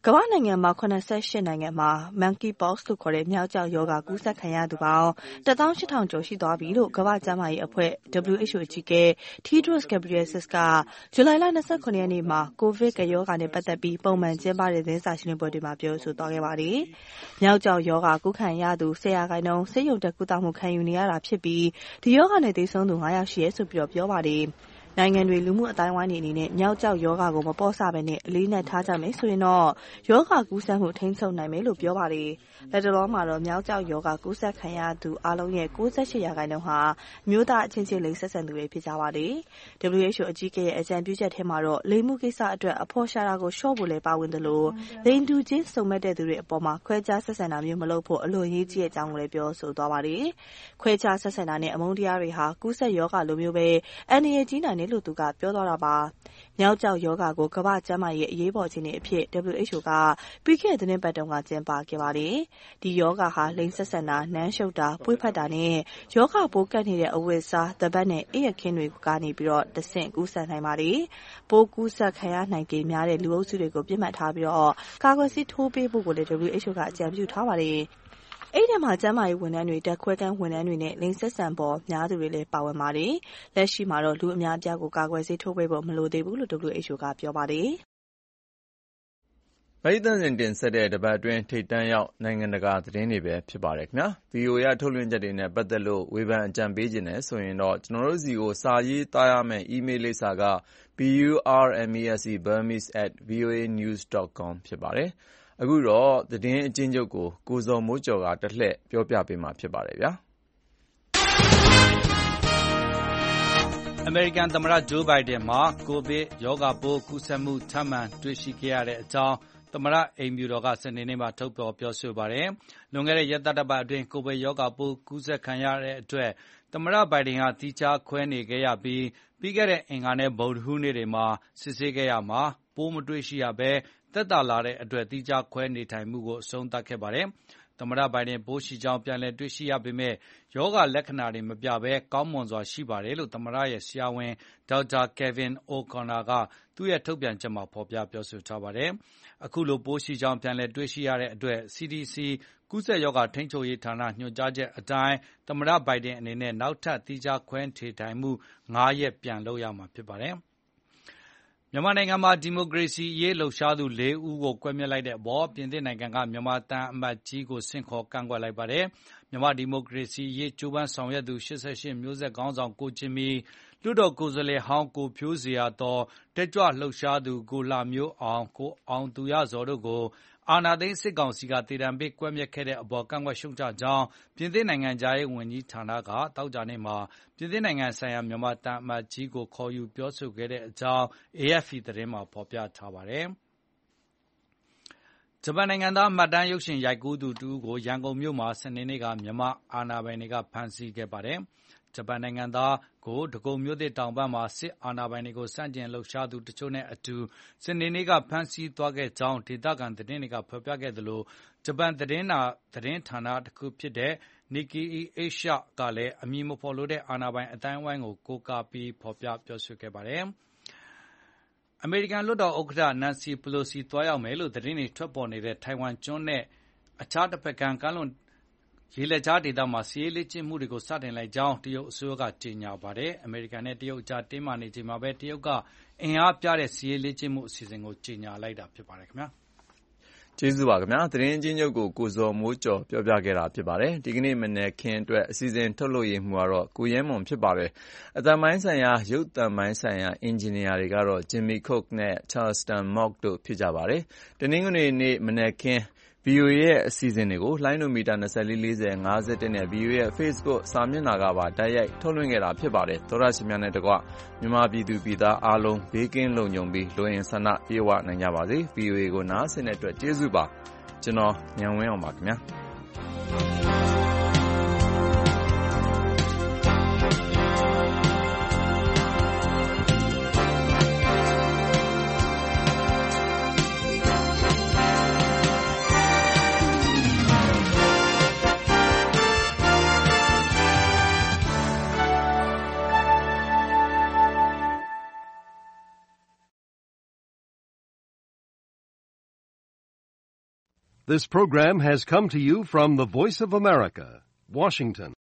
ကမ္ဘာနိုင်ငံမှာ88နိုင်ငံမှာ monkeypox လို့ခေါ်တဲ့မျောက်ကျောက်ရောဂါကူးစက်ခံရသူပေါင်း 18000 ကျော်ရှိသွားပြီလို့ကမ္ဘာ့ကျန်းမာရေးအဖွဲ့ WHO အကြီးအကဲ Tedros Ghebreyesus ကဇူလိုင်လ 29 ရက်နေ့မှာကိုဗစ်ကပ်ရောဂါနဲ့ပတ်သက်ပြီးပုံမှန်ကျင်းပတဲ့သတင်းစာရှင်းလင်းပွဲတွေမှာပြောဆိုသွားခဲ့ပါတယ်။မျောက်ကျောက်ရောဂါကူးခံရသူ 10% ဆေးရုံတက်ကုသမှုခံယူနေရတာဖြစ်ပြီးဒီရောဂါနဲ့သေဆုံးသူ9ယောက်ရှိရဲဆိုပြီးပြောပါတယ်။နိုင်ငံတွေလူမှုအတိုင်းဝိုင်းတွေအနေနဲ့မျောက်ကျောက်ရောဂါကိုမပေါ့ဆဘဲနဲ့အလေးနက်ထားကြမယ်ဆိုရင်တော့ရောဂါကူးစက်မှုထိန်းချုပ်နိုင်မယ်လို့ပြောပါတယ်။လက်တလောမှာတော့မျောက်ကျောက်ရောဂါကူးစက်ခံရသူအလုံးရဲ့ 98% ဟာမျိုးသားအချင်းချင်းလိင်ဆက်ဆံသူတွေဖြစ်ကြပါတယ်။ WHO အကြီးအကဲရဲ့အကြံပြုချက်ထဲမှာတော့လိင်မှုကိစ္စအတွက်အဖော်ရှာတာကိုလျှော့ဖို့လည်းပါဝင်တယ်လို့လိင်တူချင်းစုံမက်တဲ့သူတွေအပေါ်မှာခွဲခြားဆက်ဆံတာမျိုးမလုပ်ဖို့အလွန်ရေးကြီးတဲ့အကြောင်းကိုလည်းပြောဆိုသွားပါတယ်။ခွဲခြားဆက်ဆံတာနဲ့အမုန်းတရားတွေဟာကူးစက်ရောဂါလိုမျိုးပဲအန္တရာယ်ကြီးနိုင်တယ်လို့သူကပြောသွားတာပါ။မျောက်ကျောက်ရောဂါကိုကမ္ဘာ့ကျန်းမာရေးအရေးပေါ်အခြေအနေအဖြစ် WHO ကပြီးခဲ့တဲ့သတင်းပတ်တုန်းကကျင်းပခဲ့ပါတယ်။ဒီရောဂါဟာလိင်ဆက်ဆံတာ၊နမ်းရှုပ်တာ၊ပွေ့ဖက်တာနဲ့ရောဂါပိုးကပ်နေတဲ့အဝတ်အစား၊တပတ်နဲ့အိပ်ယာခင်းတွေကနေတဆင့်ကူးစက်နိုင်ပါတယ်။ပိုးကူးစက်ခံရနိုင်ခြေများတဲ့လူအုပ်စုတွေကိုပြစ်မှတ်ထားပြီးကာကွယ်ဆေးထိုးပေးဖို့ကိုလည်း WHO ကအကြံပြုထားပါတယ်။အဲ့ဒီမှာကျန်းမာရေးဝန်ထမ်းတွေတက်ခွဲကန်းဝန်ထမ်းတွေနဲ့လိင်ဆက်ဆံပေါ်များသူတွေလည်းပါဝင်ပါတယ်။လက်ရှိမှာတော့လူအများအပြားကိုကာကွယ်ဆေးထိုးပေးဖို့မလိုသေးဘူးလို့ WHO ကပြောပါတယ်ပရိသတ်စဉ်တင်ဆက်တဲ့တပတ်အတွင်းထိပ်တန်းရောက်နိုင်ငံတကာသတင်းတွေပဲဖြစ်ပါတယ်ခင်ဗျာ VOA ထုတ်လွှင့်ချက်တွေနဲ့ပတ်သက်လို့ဝေဖန်အကြံပေးခြင်းနဲ့ဆိုရင်တော့ကျွန်တော်တို့စီကိုစာရေးသားရမယ့် email လိပ်စာက burmese@voanews.com ဖြစ်ပါတယ်အခုတော့သတင်းအကျဉ်းချုပ်ကိုကိုဇော်မိုးကျော်ကတလှည့်ပြောပြပေးမှာဖြစ်ပါတယ်ဗျာအမေရိကန်သမ္မတဂျိုးဘိုင်ဒန်မှာကိုဗစ်ရောဂါပိုးကူးစက်မှုထပ်မံတွေ့ရှိခဲ့ရတဲ့အကြောင်းသမ္မတအိမ်ဖြူတော်ကစနေနေ့မှာထုတ်ဖော်ပြောဆိုပါတယ်။လွန်ခဲ့တဲ့ရက်သတ္တပတ်အတွင်းကိုဗစ်ရောဂါပိုးကူးစက်ခံရတဲ့အတွက်သမ္မတဘိုင်ဒန်ဟာသီးခြားခွဲနေခဲ့ရပြီးပြီးခဲ့တဲ့အင်္ဂါနဲ့ဗုဒ္ဓဟူးနေ့တွေမှာစစ်ဆေးခဲ့ရမှာပိုးမတွေ့ရှိရဘဲသက်သာလာတဲ့အတွက်သီးခြားခွဲနေထိုင်မှုကိုအဆုံးသတ်ခဲ့ပါတယ်။သမ္မတဘိုင်ဒန်ပိုးရှိကြောင်းပြန်လည်တွေ့ရှိရပေမဲ့ရောဂါလက္ခဏာတွေမပြဘဲကောင်းမွန်စွာရှိပါတယ်လို့သမ္မတရဲ့ဆရာဝန်ဒေါက်တာကယ်ဗင်အိုကွန်နာကသူ့ရဲ့ထုတ်ပြန်ချက်မှာဖော်ပြပြောဆိုထားပါတယ်။အခုလိုပိုးရှိကြောင်းပြန်လည်တွေ့ရှိရတဲ့အတွက် CDC ကူးစက်ရောဂါထိန်းချုပ်ရေးဌာနညွှန်ကြားချက်အတိုင်းသမ္မတဘိုင်ဒန်အနေနဲ့နောက်ထပ်သီးခြားခွဲနေထိုင်မှု9ရက်ပြန်လုပ်ရမှာဖြစ်ပါတယ်။မြန်မာနိုင်ငံမှာဒီမိုကရေစီရေးလှုပ်ရှားသူ4ဦးကိုကွပ်မျက်လိုက်တဲ့အပေါ်ပြင်သစ်နိုင်ငံကမြန်မာသံအမတ်ကြီးကိုဆင့်ခေါ်ကန့်ကွက်လိုက်ပါတယ်။မြန်မာဒီမိုကရေစီရေးကြိုးပမ်းဆောင်ရွက်သူ88မျိုးဆက်ခေါင်းဆောင်ကိုဂျင်မီလွှတ်တော်ကိုယ်စားလှယ်ဟောင်းကိုဖြိုးဇေယျာသော်တက်ကြွလှုပ်ရှားသူကိုလှမျိုးအောင်ကိုအောင်သူရဇော်တို့ကိုအာဏာသိမ်းစစ်ကောင်စီကသေဒဏ်ပေးကွပ်မျက်ခဲ့တဲ့အပေါ်ကန့်ကွက်ရှုတ်ချကြောင်းပြင်သစ်နိုင်ငံသားရေးဝန်ကြီးဌာနကသောကြာနေ့မှာပြင်သစ်နိုင်ငံဆိုင်ရာမြန်မာသံအမတ်ကြီးကိုခေါ်ယူပြောဆိုခဲ့တဲ့အကြောင်း AFP သတင်းမှာဖော်ပြထားပါတယ်။ဂျပန်နိုင်ငံသားမှတ်တမ်းရုပ်ရှင်ရိုက်ကူးသူတဦးကိုရန်ကုန်မြို့မှာစနေနေ့ကမြန်မာအာဏာပိုင်တွေကဖမ်းဆီးခဲ့ပါတယ်။ဂျပန်နိုင်ငံသားကိုဒဂုံမြို့သစ်တောင်ပိုင်းမှာစစ်အာဏာပိုင်တွေကိုစန့်ကျင်လှုပ်ရှားသူတချို့နဲ့အတူစနေနေ့ကဖမ်းဆီးသွားခဲ့ကြောင်းဒေသခံသတင်းတွေကဖော်ပြခဲ့သလိုဂျပန်သတင်းဌာနတခုဖြစ်တဲ့ Nikkei Asia ကလည်းအမည်မဖော်လိုတဲ့အာဏာပိုင်အသိုင်းအဝိုင်းကိုကိုးကားပြီးဖော်ပြပြောဆိုခဲ့ပါတယ်။အမေရိကန်လွှတ်တော်ဥက္ကဋ္ဌနန်စီပလိုစီသွားရောက်မယ်လို့သတင်းတွေထွက်ပေါ်နေတဲ့ထိုင်ဝမ်ကျွန်းနဲ့အခြားတဖက်ကမ်းကမ်းလွန်ရေလက်ကြားဒေသမှာစစ်ရေးလေ့ကျင့်မှုတွေကိုစတင်လိုက်ကြောင်းတရုတ်အစိုးရကကြေညာပါတယ်။အမေရိကန်နဲ့တရုတ်ကြားတင်းမာနေချိန်မှာပဲတရုတ်ကအင်အားပြတဲ့စစ်ရေးလေ့ကျင့်မှုအစီအစဉ်ကိုကြေညာလိုက်တာဖြစ်ပါတယ်ခင်ဗျာ။ကျေးဇူးပါခင်ဗျာ။သတင်းချင်းချုပ်ကိုကိုဇော်မိုးကျော်ပြောပြခဲ့တာဖြစ်ပါတယ်။ဒီကနေ့မနေ့ခင်းအတွက်အစီအစဉ်ထုတ်လုပ်ရေးမှုကတော့ကိုရဲမွန်ဖြစ်ပါတယ်။အသံပိုင်းဆိုင်ရာရုပ်သံပိုင်းဆိုင်ရာအင်ဂျင်နီယာတွေကတော့ Jimmy Cook နဲ့ Charleston Mock တို့ဖြစ်ကြပါတယ်။တနင်္ဂနွေနေ့မနေ့ခင်း VOA ရဲ့အစီအစဉ်တွေကိုလိုင်းနိုမီတာ24 40 51နဲ့ VOA ရဲ့ Facebook စာမျက်နှာကပါတိုက်ရိုက်ထုတ်လွှင့်ခဲ့တာဖြစ်ပါတယ်။သောရရှင်များနဲ့တကွမြန်မာပြည်သူပြည်သားအားလုံးဘေးကင်းလုံခြုံပြီးလိုအင်ဆန္ဒပြေဝနိုင်ကြပါစေ။ VOA ကိုနားဆင်တဲ့အတွက်ကျေးဇူးပါ။ကျွန်တော်ဉာဏ်ဝင်းအောင်ပါခင်ဗျာ။ This program has come to you from the Voice of America, Washington.